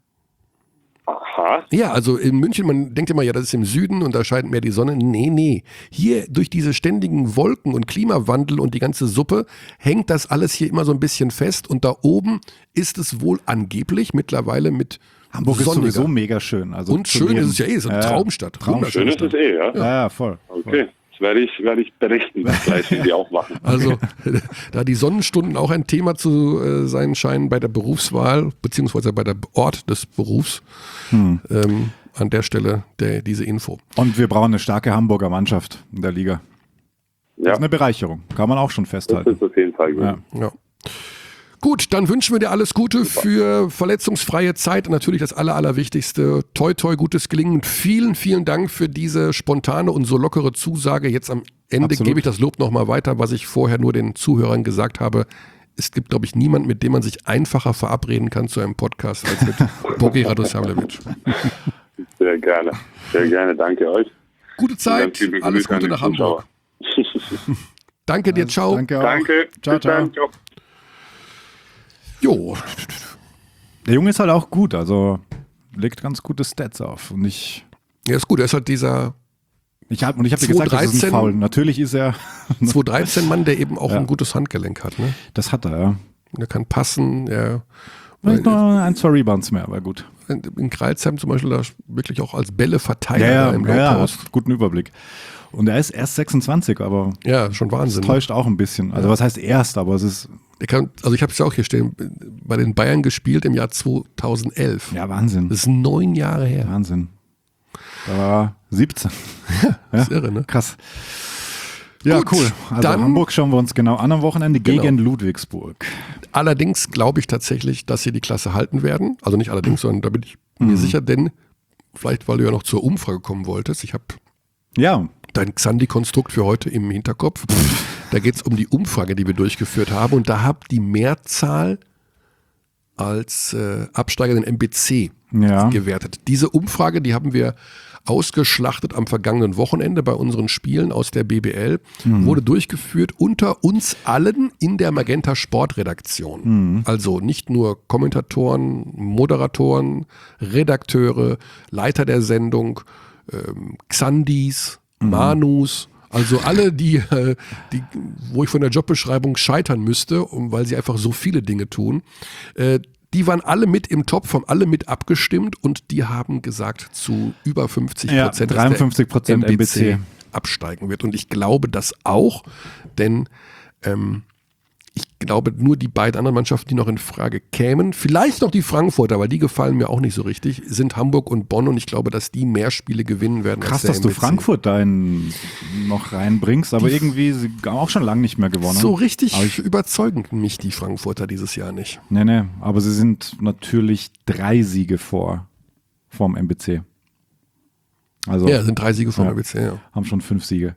Aha. Ja, also in München, man denkt immer, ja, das ist im Süden und da scheint mehr die Sonne. Nee, nee. Hier durch diese ständigen Wolken und Klimawandel und die ganze Suppe hängt das alles hier immer so ein bisschen fest und da oben ist es wohl angeblich mittlerweile mit Hamburg ist sonniger. sowieso mega schön. Also Und zu schön leben. ist es ja eh, so eine Traumstadt. Traumstadt. Schön ist es eh, ja? Ja, ja, voll. Okay. Das werde ich, werde ich berichten, gleich, wie die auch machen. Also da die Sonnenstunden auch ein Thema zu äh, sein scheinen bei der Berufswahl, beziehungsweise bei der Ort des Berufs, Hm. ähm, an der Stelle der, diese Info. Und wir brauchen eine starke Hamburger Mannschaft in der Liga. Das Ja, ist eine Bereicherung. Kann man auch schon das festhalten. ist auf jeden Fall gut. Ja. Ja. Gut, dann wünschen wir dir alles Gute für verletzungsfreie Zeit und natürlich das Aller, Allerwichtigste. Toi, toi, gutes Gelingen. Und vielen, vielen Dank für diese spontane und so lockere Zusage. Jetzt am Ende Absolut. gebe ich das Lob nochmal weiter, was ich vorher nur den Zuhörern gesagt habe. Es gibt, glaube ich, niemanden, mit dem man sich einfacher verabreden kann zu einem Podcast als mit Bogi Radosavljevic. Sehr gerne. Sehr gerne. Danke euch. Gute Zeit, Ganz liebe alles Grüße an Gute die nach Hamburg. Danke dir, ciao. Danke auch. Danke. Ciao, Bis dann. ciao. Ciao. Jo, Der Junge ist halt auch gut, also legt ganz gute Stats auf. Und ich, ja, ist gut. Er ist halt dieser ich habe ich hab dir gesagt, das ist ein zweitausenddreizehn Foul. Natürlich ist er, zweitausenddreizehn-Mann, der eben auch Ja. ein gutes Handgelenk hat. Ne? das hat er, ja. Er kann passen. Er, Vielleicht noch ein, zwei Rebounds mehr, aber gut. in Kreilsheim zum Beispiel da wirklich auch als Bälleverteiler Ja, ja, im ja, ja, Low-Post. hat guten Überblick. Und er ist erst sechsundzwanzig, aber Ja, schon das Wahnsinn. täuscht auch ein bisschen. Also was heißt erst, aber es ist, Er kann, also ich habe es ja auch hier stehen, bei den Bayern gespielt im Jahr zweitausendelf. ja, Wahnsinn. Das ist neun Jahre her. Wahnsinn. Da war siebzehn. Das ist irre, ne? Krass. Ja, Gut, cool. Also dann- Hamburg schauen wir uns genau an am Wochenende Genau. gegen Ludwigsburg. Allerdings glaube ich tatsächlich, dass sie die Klasse halten werden. Also nicht allerdings, sondern da bin ich mir sicher, denn vielleicht, weil du ja noch zur Umfrage kommen wolltest, ich habe Ja, dein Xandi-Konstrukt für heute im Hinterkopf. Da geht es um die Umfrage, die wir durchgeführt haben. Und da habt die Mehrzahl als äh, Absteiger den M B C Ja. gewertet. Diese Umfrage, die haben wir ausgeschlachtet am vergangenen Wochenende bei unseren Spielen aus der B B L, wurde durchgeführt unter uns allen in der Magenta Sportredaktion. Also nicht nur Kommentatoren, Moderatoren, Redakteure, Leiter der Sendung, ähm, Xandis, Manus, also alle, die, äh, die, wo ich von der Jobbeschreibung scheitern müsste, um, weil sie einfach so viele Dinge tun, äh, die waren alle mit im Topf, haben alle mit abgestimmt und die haben gesagt, zu über fünfzig Ja, Prozent, dreiundfünfzig Prozent M B C M B C absteigen wird. Und ich glaube das auch, denn ähm, ich glaube, nur die beiden anderen Mannschaften, die noch in Frage kämen, vielleicht noch die Frankfurter, weil die gefallen mir auch nicht so richtig, sind Hamburg und Bonn und ich glaube, dass die mehr Spiele gewinnen werden. krass, als der dass du M B C. Frankfurt da in, noch reinbringst, aber Die- irgendwie sie haben auch schon lange nicht mehr gewonnen. So richtig Aber ich, überzeugen mich die Frankfurter dieses Jahr nicht. nee, nee, aber sie sind natürlich drei Siege vor vom M B C. Also Ja, sind drei Siege vom Ja. M B C, ja. haben schon fünf Siege.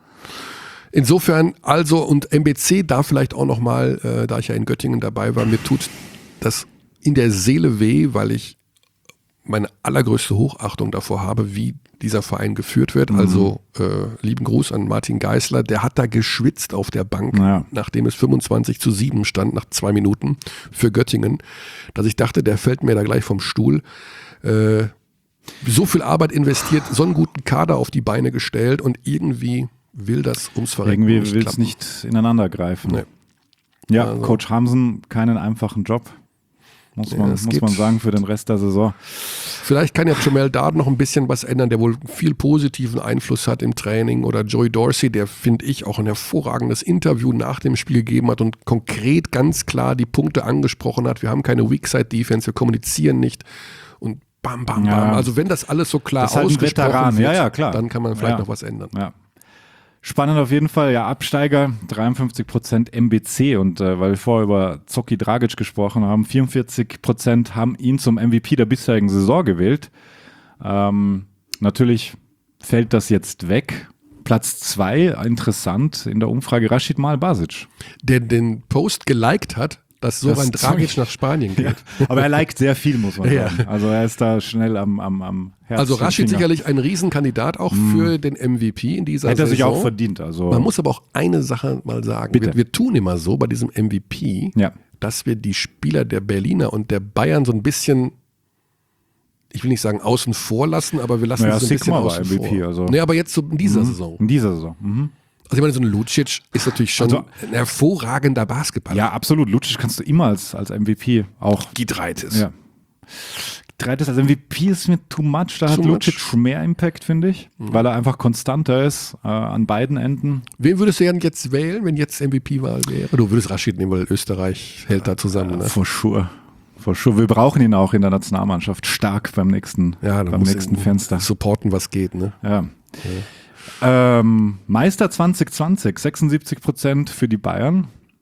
Insofern, also, und M B C da vielleicht auch nochmal, äh, da ich ja in Göttingen dabei war, mir tut das in der Seele weh, weil ich meine allergrößte Hochachtung davor habe, wie dieser Verein geführt wird. Also äh, lieben Gruß an Martin Geisler, der hat da geschwitzt auf der Bank, Ja. nachdem es fünfundzwanzig zu sieben stand, nach zwei Minuten für Göttingen, dass ich dachte, der fällt mir da gleich vom Stuhl. Äh, so viel Arbeit investiert, so einen guten Kader auf die Beine gestellt und irgendwie will das ums Verrecken Irgendwie nicht will es klappen. nicht ineinander greifen. Nee. Ja, Also- Coach Hamsen, keinen einfachen Job, muss Ja, man, es muss geht- man sagen, für den Rest der Saison. Vielleicht kann ja Jamel Dard noch ein bisschen was ändern, der wohl viel positiven Einfluss hat im Training. Oder Joey Dorsey, der, finde ich, auch ein hervorragendes Interview nach dem Spiel gegeben hat und konkret ganz klar die Punkte angesprochen hat. Wir haben keine Weakside-Defense, wir kommunizieren nicht und bam, bam, Ja. bam. Also wenn das alles so klar Das ist halt ein ausgesprochen Veteran. wird, Ja, ja, klar. dann kann man vielleicht Ja. noch was ändern. Ja. Spannend auf jeden Fall, ja, Absteiger, dreiundfünfzig Prozent M B C und äh, weil wir vorher über Zocki Dragic gesprochen haben, vierundvierzig Prozent haben ihn zum M V P der bisherigen Saison gewählt. Ähm, natürlich fällt das jetzt weg. Platz zwei, interessant, in der Umfrage Rashid Mal Basic. Der den Post geliked hat, dass Soran Das Dragic Zeug- nach Spanien geht. Aber er liked sehr viel, muss man Ja. sagen. Also er ist da schnell am, am, am Herz. Also und Rashid Finger. sicherlich ein Riesenkandidat auch für den M V P in dieser Hätte er Saison. sich auch verdient. Also Man muss aber auch eine Sache mal sagen. Bitte. Wir, wir tun immer so bei diesem M V P, ja. dass wir die Spieler der Berliner und der Bayern so ein bisschen, ich will nicht sagen außen vor lassen, aber wir lassen Naja, sie so ein bisschen Sigma war außen M V P, vor. also- Nee, aber jetzt so in dieser Saison. in dieser Saison. Mhm. Also ich meine, so ein Lucic ist natürlich schon Also- ein hervorragender Basketballer. Ja, absolut. Lucic kannst du immer als, als M V P auch. Gidreitis. Ja. Dreites als M V P ist mir too much. Da Too hat much? Lucic mehr Impact, finde ich, weil er einfach konstanter ist äh, an beiden Enden. Wen würdest du denn jetzt wählen, wenn jetzt M V P-Wahl wäre? Du würdest Rashid nehmen, weil Österreich hält da zusammen. Ne? For sure. For sure. Wir brauchen ihn auch in der Nationalmannschaft stark beim nächsten, Ja, da beim muss nächsten ihn Fenster. supporten, was geht. Ne? Ja. Ähm, Meister zwanzig zwanzig, sechsundsiebzig Prozent für die Bayern.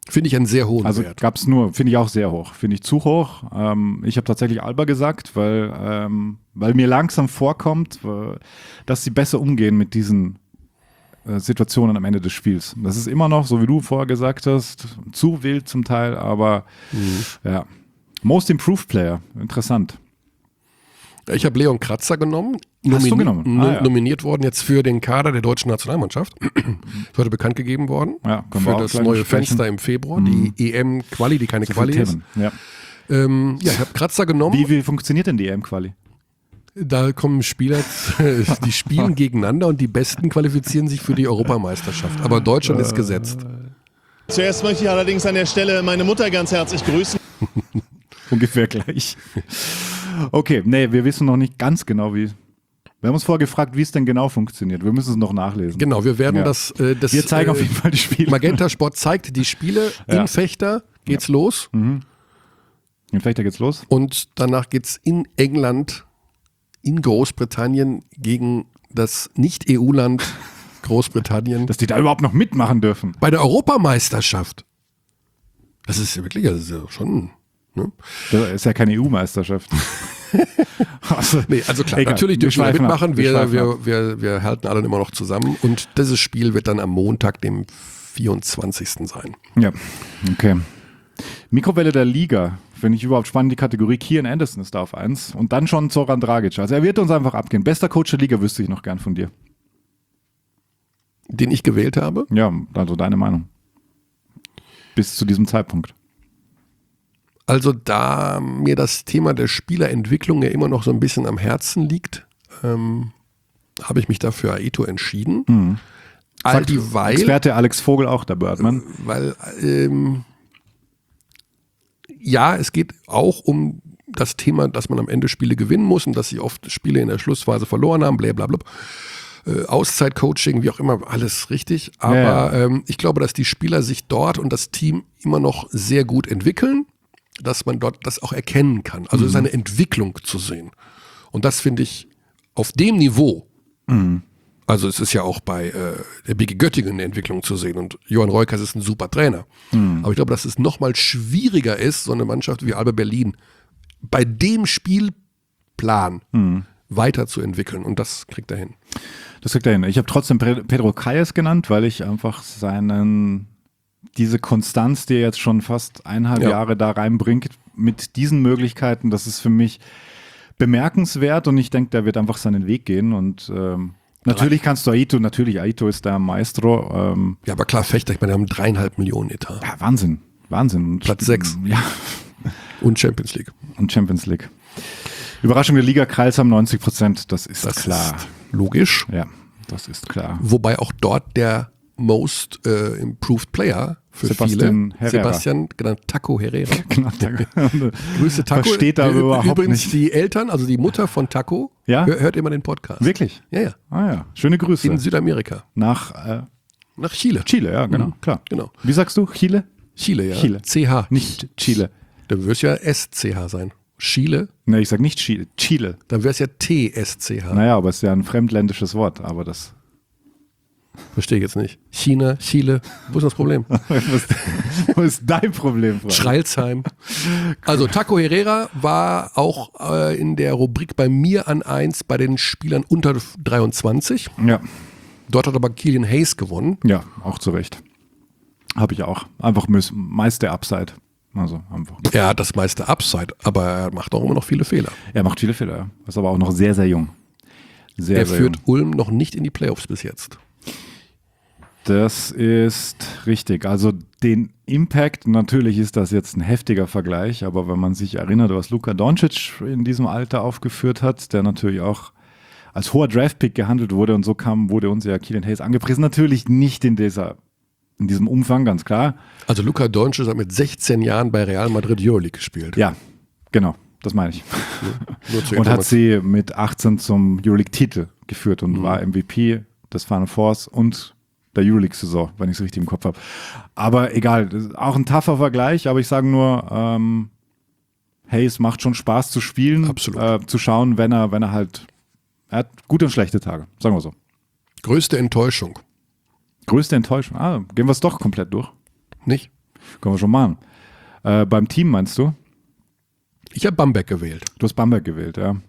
Finde ich einen sehr hohen Also Wert. gab es nur, finde ich auch sehr hoch. Finde ich zu hoch. Ähm, ich habe tatsächlich Alba gesagt, weil, ähm, weil mir langsam vorkommt, äh, dass sie besser umgehen mit diesen äh, Situationen am Ende des Spiels. Das ist immer noch, so wie du vorher gesagt hast, zu wild zum Teil, aber Mhm. ja. Most Improved Player, interessant. Ich habe Leon Kratzer genommen, Hast du nomini- genommen? no- Ah, ja. nominiert worden jetzt für den Kader der deutschen Nationalmannschaft. Ist heute bekannt gegeben worden. Ja, können wir für auch das gleich neue besprechen. Fenster im Februar, die E M-Quali, die keine So viele Quali ist. Themen. Ja. Ähm, ja, ich habe Kratzer genommen. Wie, wie funktioniert denn die E M-Quali? Da kommen Spieler, die spielen gegeneinander und die Besten qualifizieren sich für die Europameisterschaft. Aber Deutschland ist gesetzt. Zuerst möchte ich allerdings an der Stelle meine Mutter ganz herzlich grüßen. Ungefähr gleich. Okay, nee, wir wissen noch nicht ganz genau, wie. Wir haben uns vorher gefragt, wie es denn genau funktioniert. Wir müssen es noch nachlesen. Genau, wir werden Ja. das, äh, das. Wir zeigen äh, auf jeden Fall die Spiele. Magenta Sport zeigt die Spiele Ja. in Fechter. Geht's los. In Fechter geht's los. Und danach geht's in England, in Großbritannien gegen das Nicht-E U-Land Großbritannien Dass die da überhaupt noch mitmachen dürfen. bei der Europameisterschaft. Das ist ja wirklich, das ist ja schon. Ne? Das ist ja keine E U-Meisterschaft. also, Nee, also klar, egal. natürlich Wir dürfen wir schweifen ab. mitmachen. Wir Wir, schweifen wir, ab. wir, wir halten alle immer noch zusammen. Und dieses Spiel wird dann am Montag, dem vierundzwanzigsten sein. Ja, okay. Mikrowelle der Liga. Finde ich überhaupt spannend, die Kategorie. Kian Anderson ist da auf eins. Und dann schon Zoran Dragic. Also er wird uns einfach abgehen. Bester Coach der Liga wüsste ich noch gern von dir. Den ich gewählt habe. Ja, also deine Meinung. Bis zu diesem Zeitpunkt. Also da mir das Thema der Spielerentwicklung ja immer noch so ein bisschen am Herzen liegt, ähm, habe ich mich dafür Aito entschieden. Mhm. All Sagt die weil, Experte Alex Vogel auch, der Birdman. weil ähm, ja, es geht auch um das Thema, dass man am Ende Spiele gewinnen muss und dass sie oft Spiele in der Schlussphase verloren haben, blablabla. Äh, Auszeitcoaching, wie auch immer, alles richtig. Aber Ja, ja. Ähm, ich glaube, dass die Spieler sich dort und das Team immer noch sehr gut entwickeln, dass man dort das auch erkennen kann. Also es ist eine Entwicklung zu sehen. Und das finde ich auf dem Niveau. Also es ist ja auch bei äh, der B G Göttingen eine Entwicklung zu sehen und Johann Reukers ist ein super Trainer. Aber ich glaube, dass es nochmal schwieriger ist, so eine Mannschaft wie Alba Berlin bei dem Spielplan weiterzuentwickeln und das kriegt er hin. Das kriegt er hin. Ich habe trotzdem Pre- Pedro Calles genannt, weil ich einfach seinen, diese Konstanz, die er jetzt schon fast eineinhalb Ja. Jahre da reinbringt, mit diesen Möglichkeiten, das ist für mich bemerkenswert und ich denke, der wird einfach seinen Weg gehen und ähm, natürlich kannst du Aito, natürlich Aito ist der Maestro. Ähm, Ja, aber klar, Fechter, ich meine, wir haben dreieinhalb Millionen Etat ja, Wahnsinn, Wahnsinn. Und, Platz sechs. Ja, und Champions League. und Champions League. Überraschung der Liga, Kreis haben neunzig Prozent, das ist Das klar. ist logisch. Ja, das ist klar. Wobei auch dort der Most äh, Improved Player für Sebastian viele, Herrera. Sebastian, genannt Taco Herrera. Genau, Grüße Taco. Versteht da Ü- überhaupt Übrigens nicht. die Eltern, also die Mutter von Taco, Ja? hör, hört immer den Podcast. Wirklich? Ja, ja. Ah ja, schöne Grüße. In Südamerika. Nach äh, Nach Chile. Chile, ja, genau, Mhm. klar. Genau. Wie sagst du? Chile? Chile, ja. Chile. C H. Nicht Chile. Dann würde es ja S C H sein. Chile, Ne, ich sag nicht Chile. Chile. dann wäre es ja T S C H. Naja, aber es ist ja ein fremdländisches Wort, aber das. Verstehe ich jetzt nicht. China, Chile, wo ist das Problem? Was ist dein Problem, Freund? Schreilsheim. Also Taco Herrera war auch äh, in der Rubrik bei mir an eins bei den Spielern unter dreiundzwanzig. Ja, Dort hat aber Killian Hayes gewonnen. ja, auch zu Recht. Habe ich auch. Einfach müß- meist der Upside. Also einfach. Er hat das meiste Upside, aber er macht auch immer noch viele Fehler. Er macht viele Fehler, ja. Ist aber auch noch sehr, sehr jung. Sehr, Er sehr führt jung. Ulm noch nicht in die Playoffs bis jetzt. Das ist richtig. Also den Impact, natürlich ist das jetzt ein heftiger Vergleich, aber wenn man sich erinnert, was Luka Doncic in diesem Alter aufgeführt hat, der natürlich auch als hoher Draftpick gehandelt wurde und so kam, wurde uns ja Killian Hayes angepriesen. Natürlich nicht in dieser, in diesem Umfang, ganz klar. Also Luka Doncic hat mit sechzehn Jahren bei Real Madrid Euroleague gespielt. Ja, genau, das meine ich. Nur zur Und hat Information. sie mit achtzehn zum Euroleague-Titel geführt und war M V P des Final Fours und der Euroleague-Saison, wenn ich es richtig im Kopf habe. Aber egal, das ist auch ein tougher Vergleich, aber ich sage nur, ähm, hey, es macht schon Spaß zu spielen, Absolut. äh, zu schauen, wenn er, wenn er halt, er hat gute und schlechte Tage, sagen wir so. Größte Enttäuschung, Größte Enttäuschung, ah, gehen wir es doch komplett durch. nicht? Können wir schon machen. Äh, beim Team meinst du? Ich habe Bamberg gewählt. Du hast Bamberg gewählt, ja.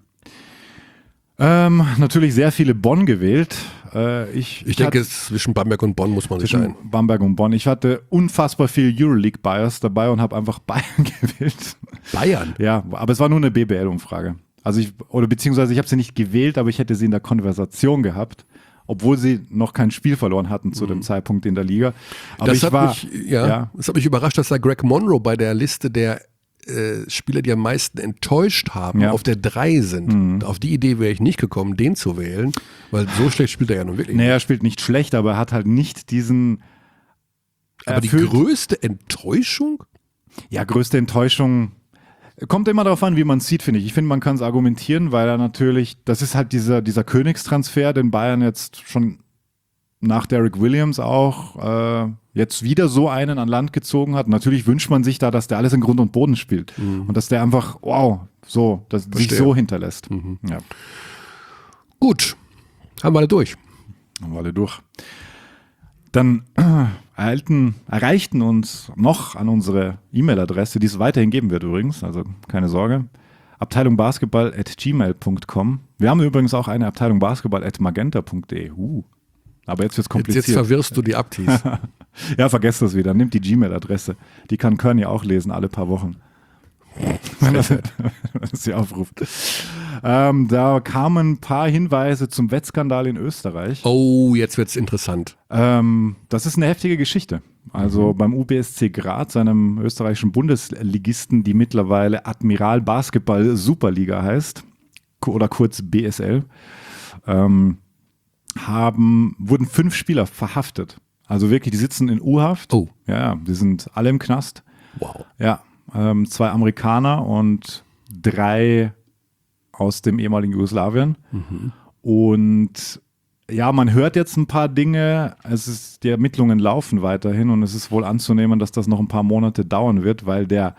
Ähm, natürlich sehr viele Bonn gewählt. Äh, ich, Ich denke, zwischen Bamberg und Bonn muss man sich zwischen ein. Bamberg und Bonn. Ich hatte unfassbar viel Euroleague-Bias dabei und habe einfach Bayern gewählt. Bayern? Ja, aber es war nur eine B B L-Umfrage. Also ich, oder beziehungsweise ich habe sie nicht gewählt, aber ich hätte sie in der Konversation gehabt, obwohl sie noch kein Spiel verloren hatten zu dem Zeitpunkt in der Liga. Aber Das ich hat war, mich, ja, ja, das hat mich überrascht, dass da Greg Monroe bei der Liste der äh, Spieler, die am meisten enttäuscht haben, Ja. auf der drei sind. Mhm. Auf die Idee wäre ich nicht gekommen, den zu wählen, weil so schlecht spielt er ja nun wirklich nee, nicht. er spielt nicht schlecht, aber er hat halt nicht diesen Aber die erfüllt- größte Enttäuschung? Ja, größte Enttäuschung. Kommt immer darauf an, wie man es sieht, finde ich. Ich finde, man kann es argumentieren, weil er natürlich, das ist halt dieser, dieser Königstransfer, den Bayern jetzt schon nach Derek Williams auch äh, jetzt wieder so einen an Land gezogen hat. Natürlich wünscht man sich da, dass der alles in Grund und Boden spielt. Und dass der einfach, wow, so, dass sich Verstehe. so hinterlässt. Ja, Gut, haben wir alle durch. haben wir alle durch. Dann äh, erhalten, erreichten uns noch an unsere E-Mail-Adresse, die es weiterhin geben wird übrigens, also keine Sorge, abteilung basketball at gmail punkt com. Wir haben übrigens auch eine Abteilung basketball at magenta punkt de. Uh, aber jetzt wird es Jetzt, kompliziert. jetzt verwirrst du die Abtis. Ja, vergesst das wieder. Nimmt die Gmail-Adresse. Die kann Körny auch lesen, alle paar Wochen. Wenn er wenn er sie aufruft. Ähm, da kamen ein paar Hinweise zum Wettskandal in Österreich. Oh, jetzt wird's interessant. Ähm, das ist eine heftige Geschichte. Also beim U B S C Graz, einem österreichischen Bundesligisten, die mittlerweile Admiral Basketball Superliga heißt, ku- oder kurz B S L, ähm, haben, wurden fünf Spieler verhaftet. Also wirklich, die sitzen in U-Haft. Oh. Ja, ja, die sind alle im Knast. Wow. Ja, ähm, zwei Amerikaner und drei aus dem ehemaligen Jugoslawien. Und ja, man hört jetzt ein paar Dinge. Es ist, die Ermittlungen laufen weiterhin und es ist wohl anzunehmen, dass das noch ein paar Monate dauern wird, weil der,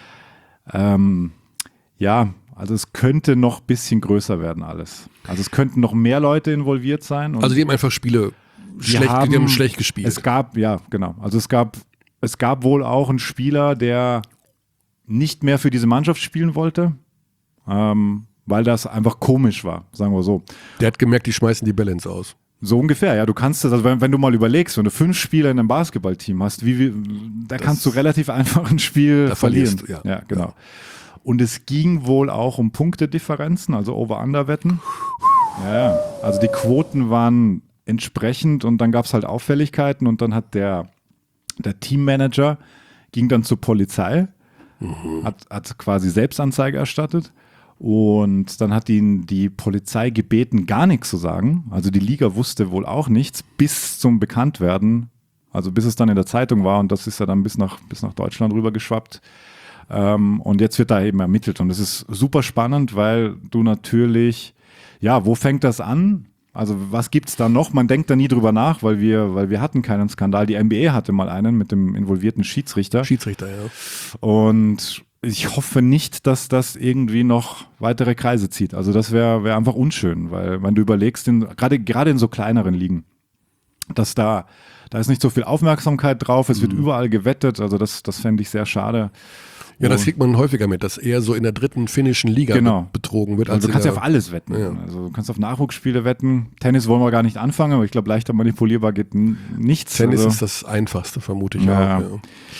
ähm, ja, also es könnte noch ein bisschen größer werden alles. Also es könnten noch mehr Leute involviert sein. Und Also die haben einfach Spiele schlecht, haben, die haben schlecht gespielt. Es gab, ja, genau. Also es gab, es gab wohl auch einen Spieler, der nicht mehr für diese Mannschaft spielen wollte, ähm, weil das einfach komisch war, sagen wir so. Der hat gemerkt, die schmeißen die Balance aus. So ungefähr, ja. Du kannst das, also wenn, wenn du mal überlegst, wenn du fünf Spieler in einem Basketballteam hast, wie, wie da Das- kannst du relativ einfach ein Spiel Da verlieren. verlierst du, ja. ja, genau. Und es ging wohl auch um Punktedifferenzen, also Over-Under-Wetten. Ja, ja. Also die Quoten waren entsprechend und dann gab es halt Auffälligkeiten und dann hat der, der Teammanager ging dann zur Polizei, hat, hat quasi Selbstanzeige erstattet und dann hat ihn die Polizei gebeten, gar nichts zu sagen. Also die Liga wusste wohl auch nichts bis zum Bekanntwerden, also bis es dann in der Zeitung war und das ist ja dann bis nach, bis nach Deutschland rüber geschwappt. Ähm, und jetzt wird da eben ermittelt und es ist super spannend, weil du natürlich, ja, wo fängt das an? Also was gibt's da noch? Man denkt da nie drüber nach, weil wir, weil wir hatten keinen Skandal. Die N B A hatte mal einen mit dem involvierten Schiedsrichter. Schiedsrichter, ja. Und ich hoffe nicht, dass das irgendwie noch weitere Kreise zieht. Also das wäre wär einfach unschön, weil wenn du überlegst, in, gerade gerade in so kleineren Ligen, dass da, da ist nicht so viel Aufmerksamkeit drauf, es wird überall gewettet, also das, das fände ich sehr schade. Ja, das Und- kriegt man häufiger mit, dass eher so in der dritten finnischen Liga Genau. be- betrogen wird. Also als du kannst in ja der, auf alles wetten. Ja. Also du kannst auf Nachwuchsspiele wetten. Tennis wollen wir gar nicht anfangen, aber ich glaube, leichter manipulierbar geht n- nichts. Tennis also, ist das einfachste, vermute ich Ja. auch. Ja.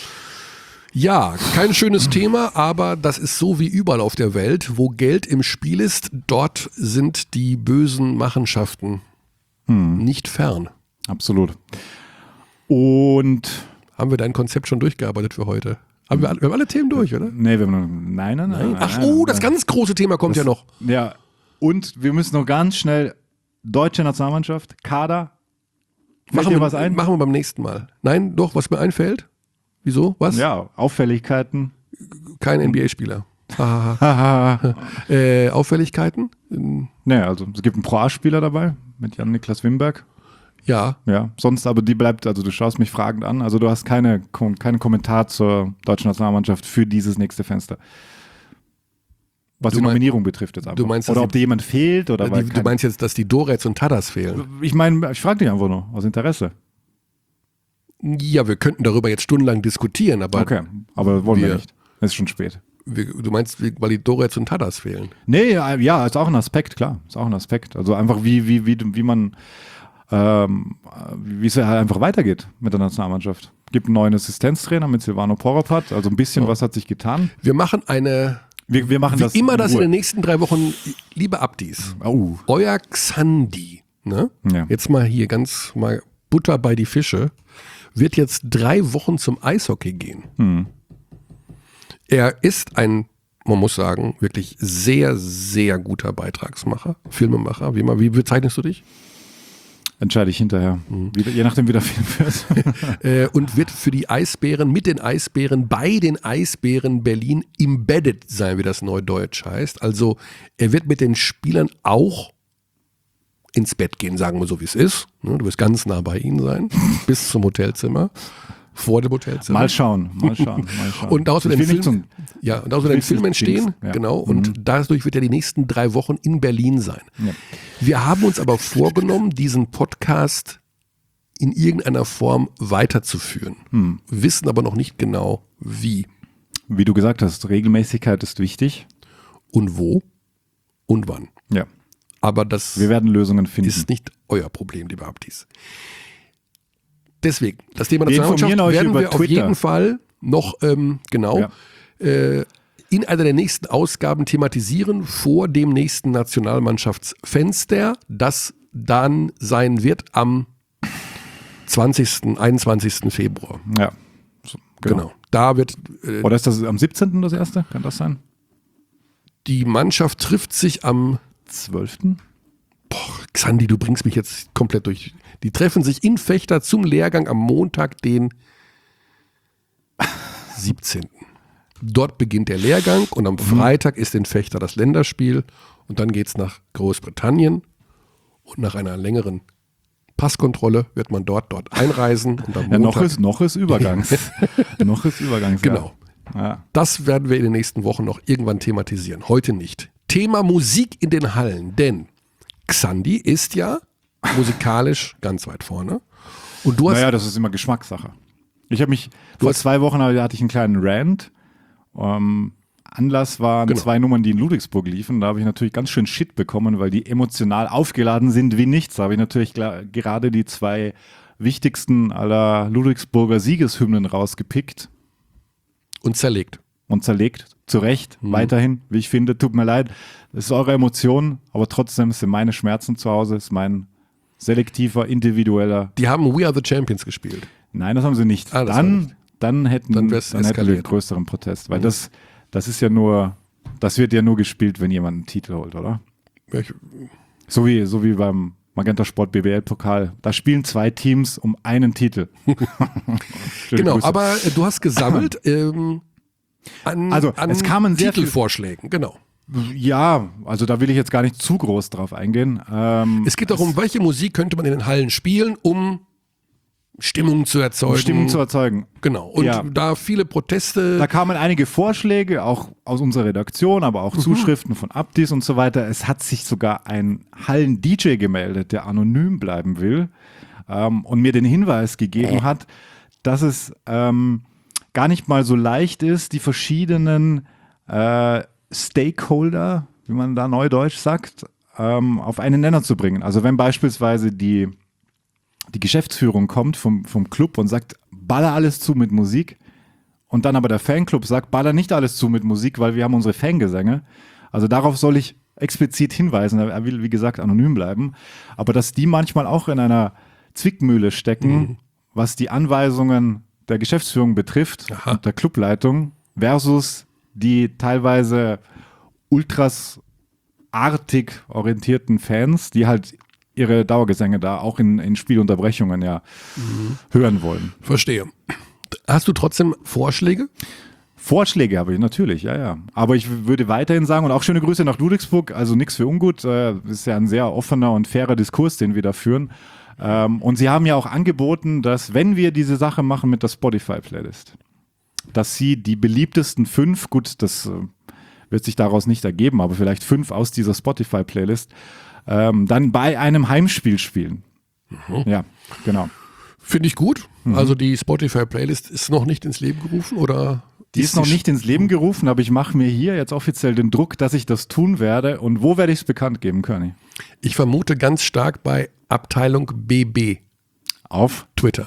Ja, kein schönes Thema, aber das ist so wie überall auf der Welt. Wo Geld im Spiel ist, dort sind die bösen Machenschaften nicht fern. Absolut. Und Haben wir dein Konzept schon durchgearbeitet für heute? Haben wir, alle, wir haben alle Themen durch, oder? nee, wir haben noch, nein, nein, nein. Ach, nein, oh, das nein. ganz große Thema kommt ja noch. Ja, und wir müssen noch ganz schnell deutsche Nationalmannschaft, Kader. Fällt Machen dir wir, was ein? machen wir beim nächsten Mal. Nein, doch, was mir einfällt. Wieso? Was? Ja, Auffälligkeiten. Kein N B A-Spieler. Hahaha. Haha. äh, Auffälligkeiten? Ähm, nee, also es gibt einen Pro A-Spieler dabei mit Jan-Niklas Wimberg. Ja, Ja, sonst aber die bleibt, also du schaust mich fragend an, also du hast keine, Kom- keinen Kommentar zur deutschen Nationalmannschaft für dieses nächste Fenster. Was Du die mein- Nominierung betrifft jetzt einfach. du meinst, dass oder ob die- dir jemand fehlt oder weil die, du kein- meinst jetzt, dass die Dorets und Tadas fehlen? Ich meine, ich frage dich einfach nur, aus Interesse. Ja, wir könnten darüber jetzt stundenlang diskutieren, aber Okay, aber wollen wir, wir- nicht. Es ist schon spät. wir, du meinst, weil die Dorets und Tadas fehlen? Nee, ja, ja, ist auch ein Aspekt, klar. Ist auch ein Aspekt. Also einfach wie, wie, wie, wie man, ähm, wie es halt einfach weitergeht mit der Nationalmannschaft. Gibt einen neuen Assistenztrainer mit Silvano Poropat, also ein bisschen Oh. was hat sich getan. Wir machen eine, Wir, wir machen wie das immer in das in Ruhe. den nächsten drei Wochen, liebe Abdis, Oh. euer Xandi, ne? Ja. Jetzt mal hier ganz mal Butter bei die Fische, wird jetzt drei Wochen zum Eishockey gehen. Hm. Er ist ein, man muss sagen, wirklich sehr, sehr guter Beitragsmacher, Filmemacher. Wie, immer, wie bezeichnest du dich? Entscheide ich hinterher. Wie, je nachdem, wie der Film wird. Äh, und wird für die Eisbären, mit den Eisbären, bei den Eisbären Berlin embedded sein, wie das Neudeutsch heißt. Also er wird mit den Spielern auch ins Bett gehen, sagen wir so, wie es ist. Ne, du wirst ganz nah bei ihnen sein, bis zum Hotelzimmer, vor dem Hotelzimmer. Mal schauen, mal schauen, mal schauen. Und daraus wird Ich ein will nicht Film, zum- ja, und daraus wird ein willst Film nicht entstehen, Dings, ja. genau, und Mhm. dadurch wird er die nächsten drei Wochen in Berlin sein. Ja. Wir haben uns aber vorgenommen, diesen Podcast in irgendeiner Form weiterzuführen, Hm. wissen aber noch nicht genau wie Wie du gesagt hast, Regelmäßigkeit ist wichtig. und wo und wann. Ja. Aber das Wir werden Lösungen finden. ist nicht euer Problem, liebe Abdis. Deswegen, das Thema Wir Nationalmannschaft informieren euch werden über wir auf Twitter. jeden Fall noch ähm, genau Ja. äh, in einer der nächsten Ausgaben thematisieren vor dem nächsten Nationalmannschaftsfenster, das dann sein wird am zwanzigsten, einundzwanzigsten Februar. Ja. So, Genau. Da wird äh, Oder ist das am siebzehnten das erste? Kann das sein? die Mannschaft trifft sich am zwölften Boah, Xandi, du bringst mich jetzt komplett durch. Die treffen sich in Vechta zum Lehrgang am Montag, den siebzehnten Dort beginnt der Lehrgang und am Freitag ist in Vechta das Länderspiel und dann geht es nach Großbritannien und nach einer längeren Passkontrolle wird man dort dort einreisen und am Ja, noch Montag, ist, noch ist Übergangs. noch ist Übergangs. Genau. Ja. Das werden wir in den nächsten Wochen noch irgendwann thematisieren. Heute nicht. Thema Musik in den Hallen, denn Xandi ist ja musikalisch ganz weit vorne. Und du hast Naja, das ist immer Geschmackssache. Ich habe mich, vor hast- zwei Wochen hatte ich einen kleinen Rant. Ähm, Anlass waren Genau. zwei Nummern, die in Ludwigsburg liefen. Da habe ich natürlich ganz schön Shit bekommen, weil die emotional aufgeladen sind wie nichts. Da habe ich natürlich gla- gerade die zwei wichtigsten aller Ludwigsburger Siegeshymnen rausgepickt uns zerlegt. und zerlegt. Zu Recht, Mhm. weiterhin, wie ich finde. Tut mir leid, das ist eure Emotion, aber trotzdem sind meine Schmerzen zu Hause, ist mein selektiver, individueller. Die haben We Are the Champions gespielt. Nein, das haben sie nicht. Ah, das war dann, nicht. dann hätten, Dann dann wär's hätten wir eskaliert. einen größeren Protest, weil das, das ist ja nur, das wird ja nur gespielt, wenn jemand einen Titel holt, oder? Ja, ich, So wie, so wie beim Magenta Sport B B L-Pokal. Da spielen zwei Teams um einen Titel. Schöne genau, Grüße. aber äh, du hast gesammelt ähm, an, Also, an es kamen sehr viel- Titelvorschlägen. Genau. Ja, also da will ich jetzt gar nicht zu groß drauf eingehen. Ähm, Es geht darum, welche Musik könnte man in den Hallen spielen, um Stimmung zu erzeugen. um Stimmung zu erzeugen. Genau. Und Ja. da viele Proteste. Da kamen einige Vorschläge, auch aus unserer Redaktion, aber Mhm. auch Zuschriften von Abdis und so weiter. Es hat sich sogar ein Hallen-D J gemeldet, der anonym bleiben will ähm, und mir den Hinweis gegeben hat, dass es ähm, gar nicht mal so leicht ist, die verschiedenen äh, Stakeholder, wie man da neudeutsch sagt, ähm, auf einen Nenner zu bringen. Also wenn beispielsweise die die Geschäftsführung kommt vom, vom Club und sagt, baller alles zu mit Musik und dann aber der Fanclub sagt, baller nicht alles zu mit Musik, weil wir haben unsere Fangesänge. Also darauf soll ich explizit hinweisen. Er will, wie gesagt, anonym bleiben. Aber dass die manchmal auch in einer Zwickmühle stecken, Mhm. was die Anweisungen der Geschäftsführung betrifft Aha. und der Clubleitung versus die teilweise ultrasartig orientierten Fans, die halt ihre Dauergesänge da auch in, in Spielunterbrechungen ja hören wollen. Verstehe. Hast du trotzdem Vorschläge? Vorschläge habe ich natürlich, ja, ja. Aber ich würde weiterhin sagen, und auch schöne Grüße nach Ludwigsburg, also nichts für ungut, äh, ist ja ein sehr offener und fairer Diskurs, den wir da führen. Ähm, und sie haben ja auch angeboten, dass wenn wir diese Sache machen mit der Spotify-Playlist, dass sie die beliebtesten fünf, gut, das äh, wird sich daraus nicht ergeben, aber vielleicht fünf aus dieser Spotify-Playlist, ähm, dann bei einem Heimspiel spielen. Ja, genau. Finde ich gut. Mhm. Also die Spotify-Playlist ist noch nicht ins Leben gerufen, oder? Die ist, ist noch nicht ins Leben gerufen, aber ich mache mir hier jetzt offiziell den Druck, dass ich das tun werde. Und wo werde ich es bekannt geben, Körny? Ich vermute ganz stark bei Abteilung B B. Auf Twitter.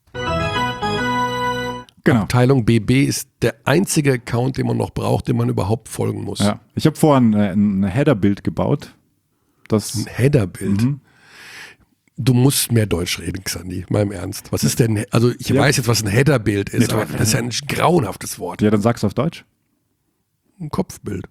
Genau. Abteilung B B ist der einzige Account, den man noch braucht, dem man überhaupt folgen muss. Ja. Ich habe vorhin ein, ein Header-Bild gebaut. Das ein Header-Bild? Mhm. Du musst mehr Deutsch reden, Xandi, mal im Ernst. Was ist denn, also ich ja. weiß jetzt, was ein Header-Bild ist, aber das ist ja ein grauenhaftes Wort. Ja, dann sag's auf Deutsch. Ein Kopfbild.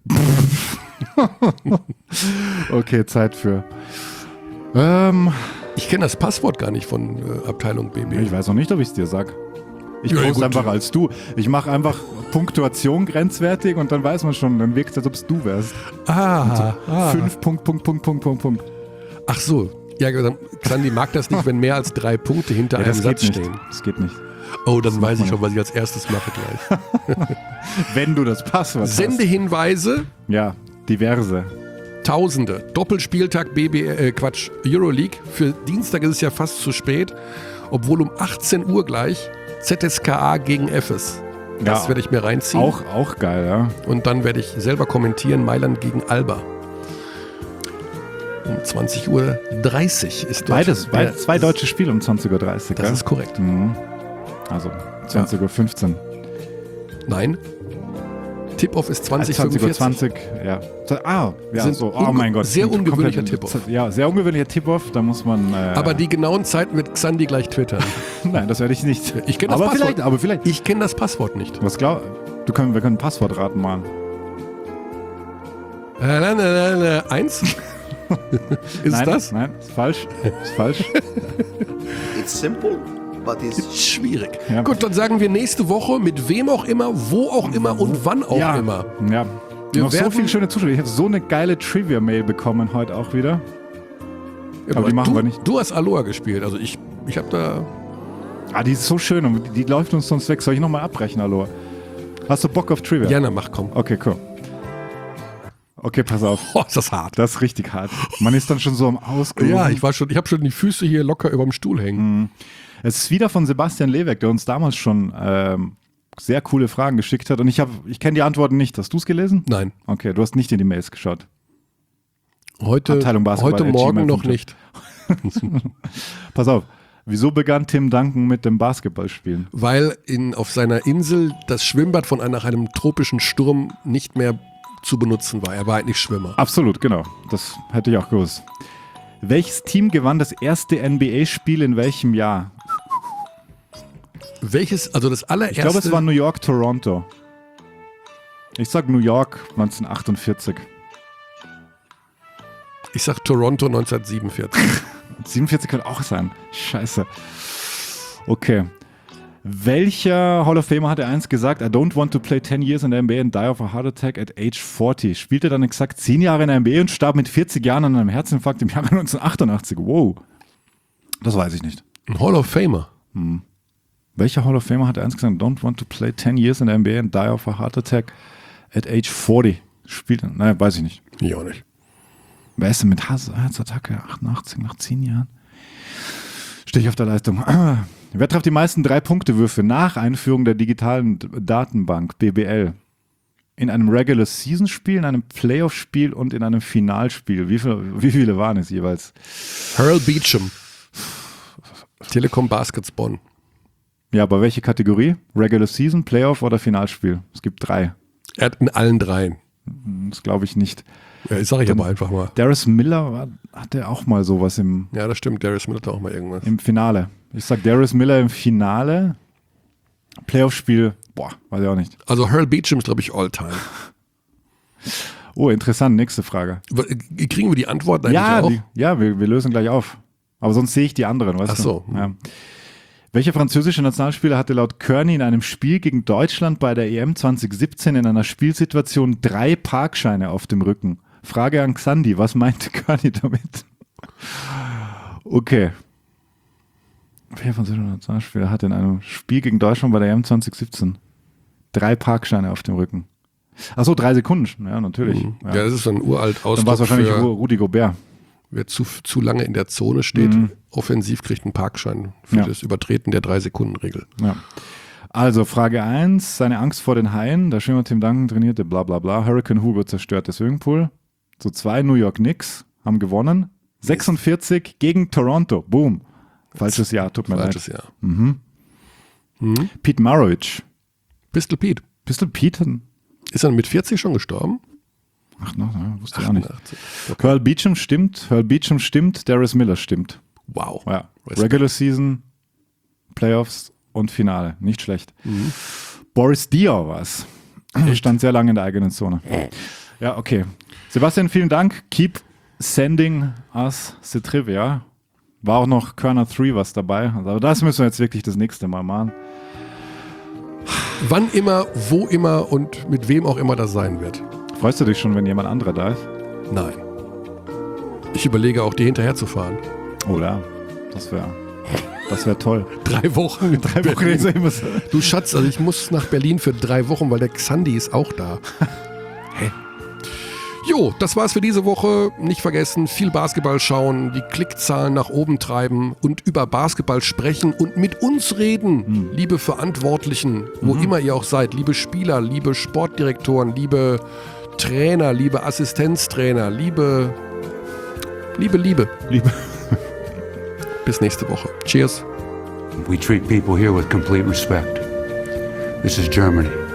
Okay, Zeit für... Ähm, ich kenne das Passwort gar nicht von äh, Abteilung B B. Ich weiß noch nicht, ob ich es dir sag. Ich ja, poste einfach als du. Ich mache einfach Punktuation grenzwertig und dann weiß man schon, dann wirkt es, als ob es du wärst. Ah, so ah. Fünf Punkt, Punkt, Punkt, Punkt, Punkt, Punkt. Ach so. Ja, Xandi mag das nicht, wenn mehr als drei Punkte hinter ja, einem Satz nicht. stehen. Das geht nicht. Oh, dann das weiß ich schon, was ich als erstes mache gleich. Wenn du das Passwort hast. Sendehinweise. Ja, diverse. Tausende. Doppelspieltag B B, äh, Quatsch, Euroleague. Für Dienstag ist es ja fast zu spät, obwohl um achtzehn Uhr gleich Z S K A gegen Efes. Das ja, werde ich mir reinziehen. Auch, auch geil, ja. Und dann werde ich selber kommentieren, Mailand gegen Alba. Um zwanzig Uhr dreißig ist dort. Beides, beid, zwei deutsche Spiele um zwanzig Uhr dreißig. Das ja? ist korrekt. Mhm. Also zwanzig Uhr fünfzehn. Nein. Tip-Off ist zwanzig Uhr fünfundvierzig. zwanzig Uhr zwanzig, ja. Ah, ja, so. Oh mein Gott. Sehr ungewöhnlicher Tip-Off. Ja, sehr ungewöhnlicher Tip-Off, da muss man... Äh, aber die genauen Zeiten wird Xandi gleich twittern. Nein, das werde ich nicht. Ich kenne das aber Passwort. Vielleicht, aber vielleicht. Ich kenne das Passwort nicht. Was glaub du? Können, wir können Passwortraten machen. Äh, nein, nein, nein, eins? Ist nein, das? Nein, ist falsch. Ist falsch. It's simple, but it's schwierig. Ja. Gut, dann sagen wir nächste Woche mit wem auch immer, wo auch immer und wann auch ja. immer. Ja. Wir noch so viele schöne Zuschauer. Ich habe so eine geile Trivia-Mail bekommen heute auch wieder. Ja, aber die machen du, wir nicht. Du hast Aloha gespielt, also ich, ich habe da... Ah, die ist so schön und die, die läuft uns sonst weg. Soll ich nochmal abbrechen, Aloha? Hast du Bock auf Trivia? Ja, na mach, komm. Okay, cool. Okay, pass auf. Oh, ist das hart. Das ist richtig hart. Man ist dann schon so am Ausgerufen. Ja, ich war schon, ich habe schon die Füße hier locker über dem Stuhl hängen. Mhm. Es ist wieder von Sebastian Leweck, der uns damals schon ähm, sehr coole Fragen geschickt hat. Und ich habe, ich kenne die Antworten nicht. Hast du es gelesen? Nein. Okay, du hast nicht in die Mails geschaut. Heute, Abteilung Basketball heute Morgen noch nicht. Pass auf. Wieso begann Tim Duncan mit dem Basketballspielen? Weil in, auf seiner Insel das Schwimmbad von nach einem tropischen Sturm nicht mehr zu benutzen war. Er war eigentlich Schwimmer. Absolut, genau. Das hätte ich auch gewusst. Welches Team gewann das erste N B A-Spiel in welchem Jahr? Welches, also das allererste? Ich glaube, es war New York, Toronto. Ich sag New York neunzehnhundertachtundvierzig. Ich sag Toronto neunzehnhundertsiebenundvierzig. siebenundvierzig könnte auch sein. Scheiße. Okay. Welcher Hall of Famer hatte einst gesagt, I don't want to play ten years in the N B A and die of a heart attack at age forty? Spielte dann exakt zehn Jahre in der N B A und starb mit vierzig Jahren an einem Herzinfarkt im Jahre neunzehnhundertachtundachtzig. Wow. Das weiß ich nicht. Ein Hall of Famer? Hm. Welcher Hall of Famer hatte einst gesagt, I don't want to play ten years in the N B A and die of a heart attack at age forty? Spielte, naja, weiß ich nicht. Ich auch nicht. Wer ist denn mit Herzattacke achtundachtzig nach zehn Jahren? Stehe ich auf der Leistung. Wer trifft die meisten Drei-Punkte-Würfe nach Einführung der digitalen Datenbank, B B L? In einem Regular-Season-Spiel, in einem Playoff-Spiel und in einem Finalspiel. Wie viele, wie viele waren es jeweils? Earl Beecham. Telekom Baskets Bonn. Ja, aber welche Kategorie? Regular-Season, Playoff oder Finalspiel? Es gibt drei. Er hat in allen dreien. Das glaube ich nicht. Ja, das sage ich Dann, aber einfach mal. Darius Miller war, hatte auch mal sowas im... Ja, das stimmt. Darius Miller hatte auch mal irgendwas. Im Finale. Ich sag Darius Miller im Finale. Playoff-Spiel, boah, weiß ich auch nicht. Also Earl Beecham ist, glaube ich, All-Time. Oh, interessant. Nächste Frage. Kriegen wir die Antwort eigentlich ja, auch? Die, ja, wir, wir lösen gleich auf. Aber sonst sehe ich die anderen, weißt Ach so. du? Ja. Welcher französische Nationalspieler hatte laut Kearney in einem Spiel gegen Deutschland bei der E M zwanzig siebzehn in einer Spielsituation drei Parkscheine auf dem Rücken? Frage an Xandi, was meinte Kearney damit? Okay. Welcher französische Nationalspieler hatte in einem Spiel gegen Deutschland bei der E M zwanzig siebzehn drei Parkscheine auf dem Rücken? Achso, drei Sekunden. Ja, natürlich. Mhm. Ja. ja, das ist so ein uralt Ausdruck. Dann war es wahrscheinlich für, Rudi Gobert. wer zu, zu lange in der Zone steht, Mhm. offensiv kriegt einen Parkschein für Ja. das Übertreten der drei-Sekunden-Regel. Ja. Also Frage eins, seine Angst vor den Haien, der Schwimmer Tim Duncan trainierte, bla bla bla, Hurricane Hugo zerstörte Swimmingpool. So zwei New York Knicks haben gewonnen, sechsundvierzig gegen Toronto, boom. Falsches Jahr, tut mir Falsches leid. Jahr. Mhm. Pete Maravich, Pistol Pete. Pistol Pete? Ist er mit vierzig schon gestorben? Ach, no, no, wusste ich auch nicht. achtundachtzig. Earl Beacham stimmt, Earl Beacham stimmt, Darius Miller stimmt. Wow. Ja. Respekt. Regular Season, Playoffs und Finale. Nicht schlecht. Mhm. Boris Diaw war es. Stand sehr lange in der eigenen Zone. Ja, okay. Sebastian, vielen Dank. Keep sending us the trivia. War auch noch Körner drei was dabei. Aber das müssen wir jetzt wirklich das nächste Mal machen. Wann immer, wo immer und mit wem auch immer das sein wird. Freust du dich schon, wenn jemand anderer da ist? Nein. Ich überlege auch, dir hinterher zu fahren. Oh ja, das wäre das wär toll. Drei Wochen. in Drei Wochen Berlin. ist immer so. Du Schatz, also ich muss nach Berlin für drei Wochen, weil der Xandi ist auch da. Hä? Jo, das war's für diese Woche. Nicht vergessen, viel Basketball schauen, die Klickzahlen nach oben treiben und über Basketball sprechen und mit uns reden, Hm. liebe Verantwortlichen, wo Mhm. immer ihr auch seid, liebe Spieler, liebe Sportdirektoren, liebe Trainer, liebe Assistenztrainer, liebe, liebe, liebe. Liebe. Bis nächste Woche. Cheers. We treat people here with complete respect. This is Germany.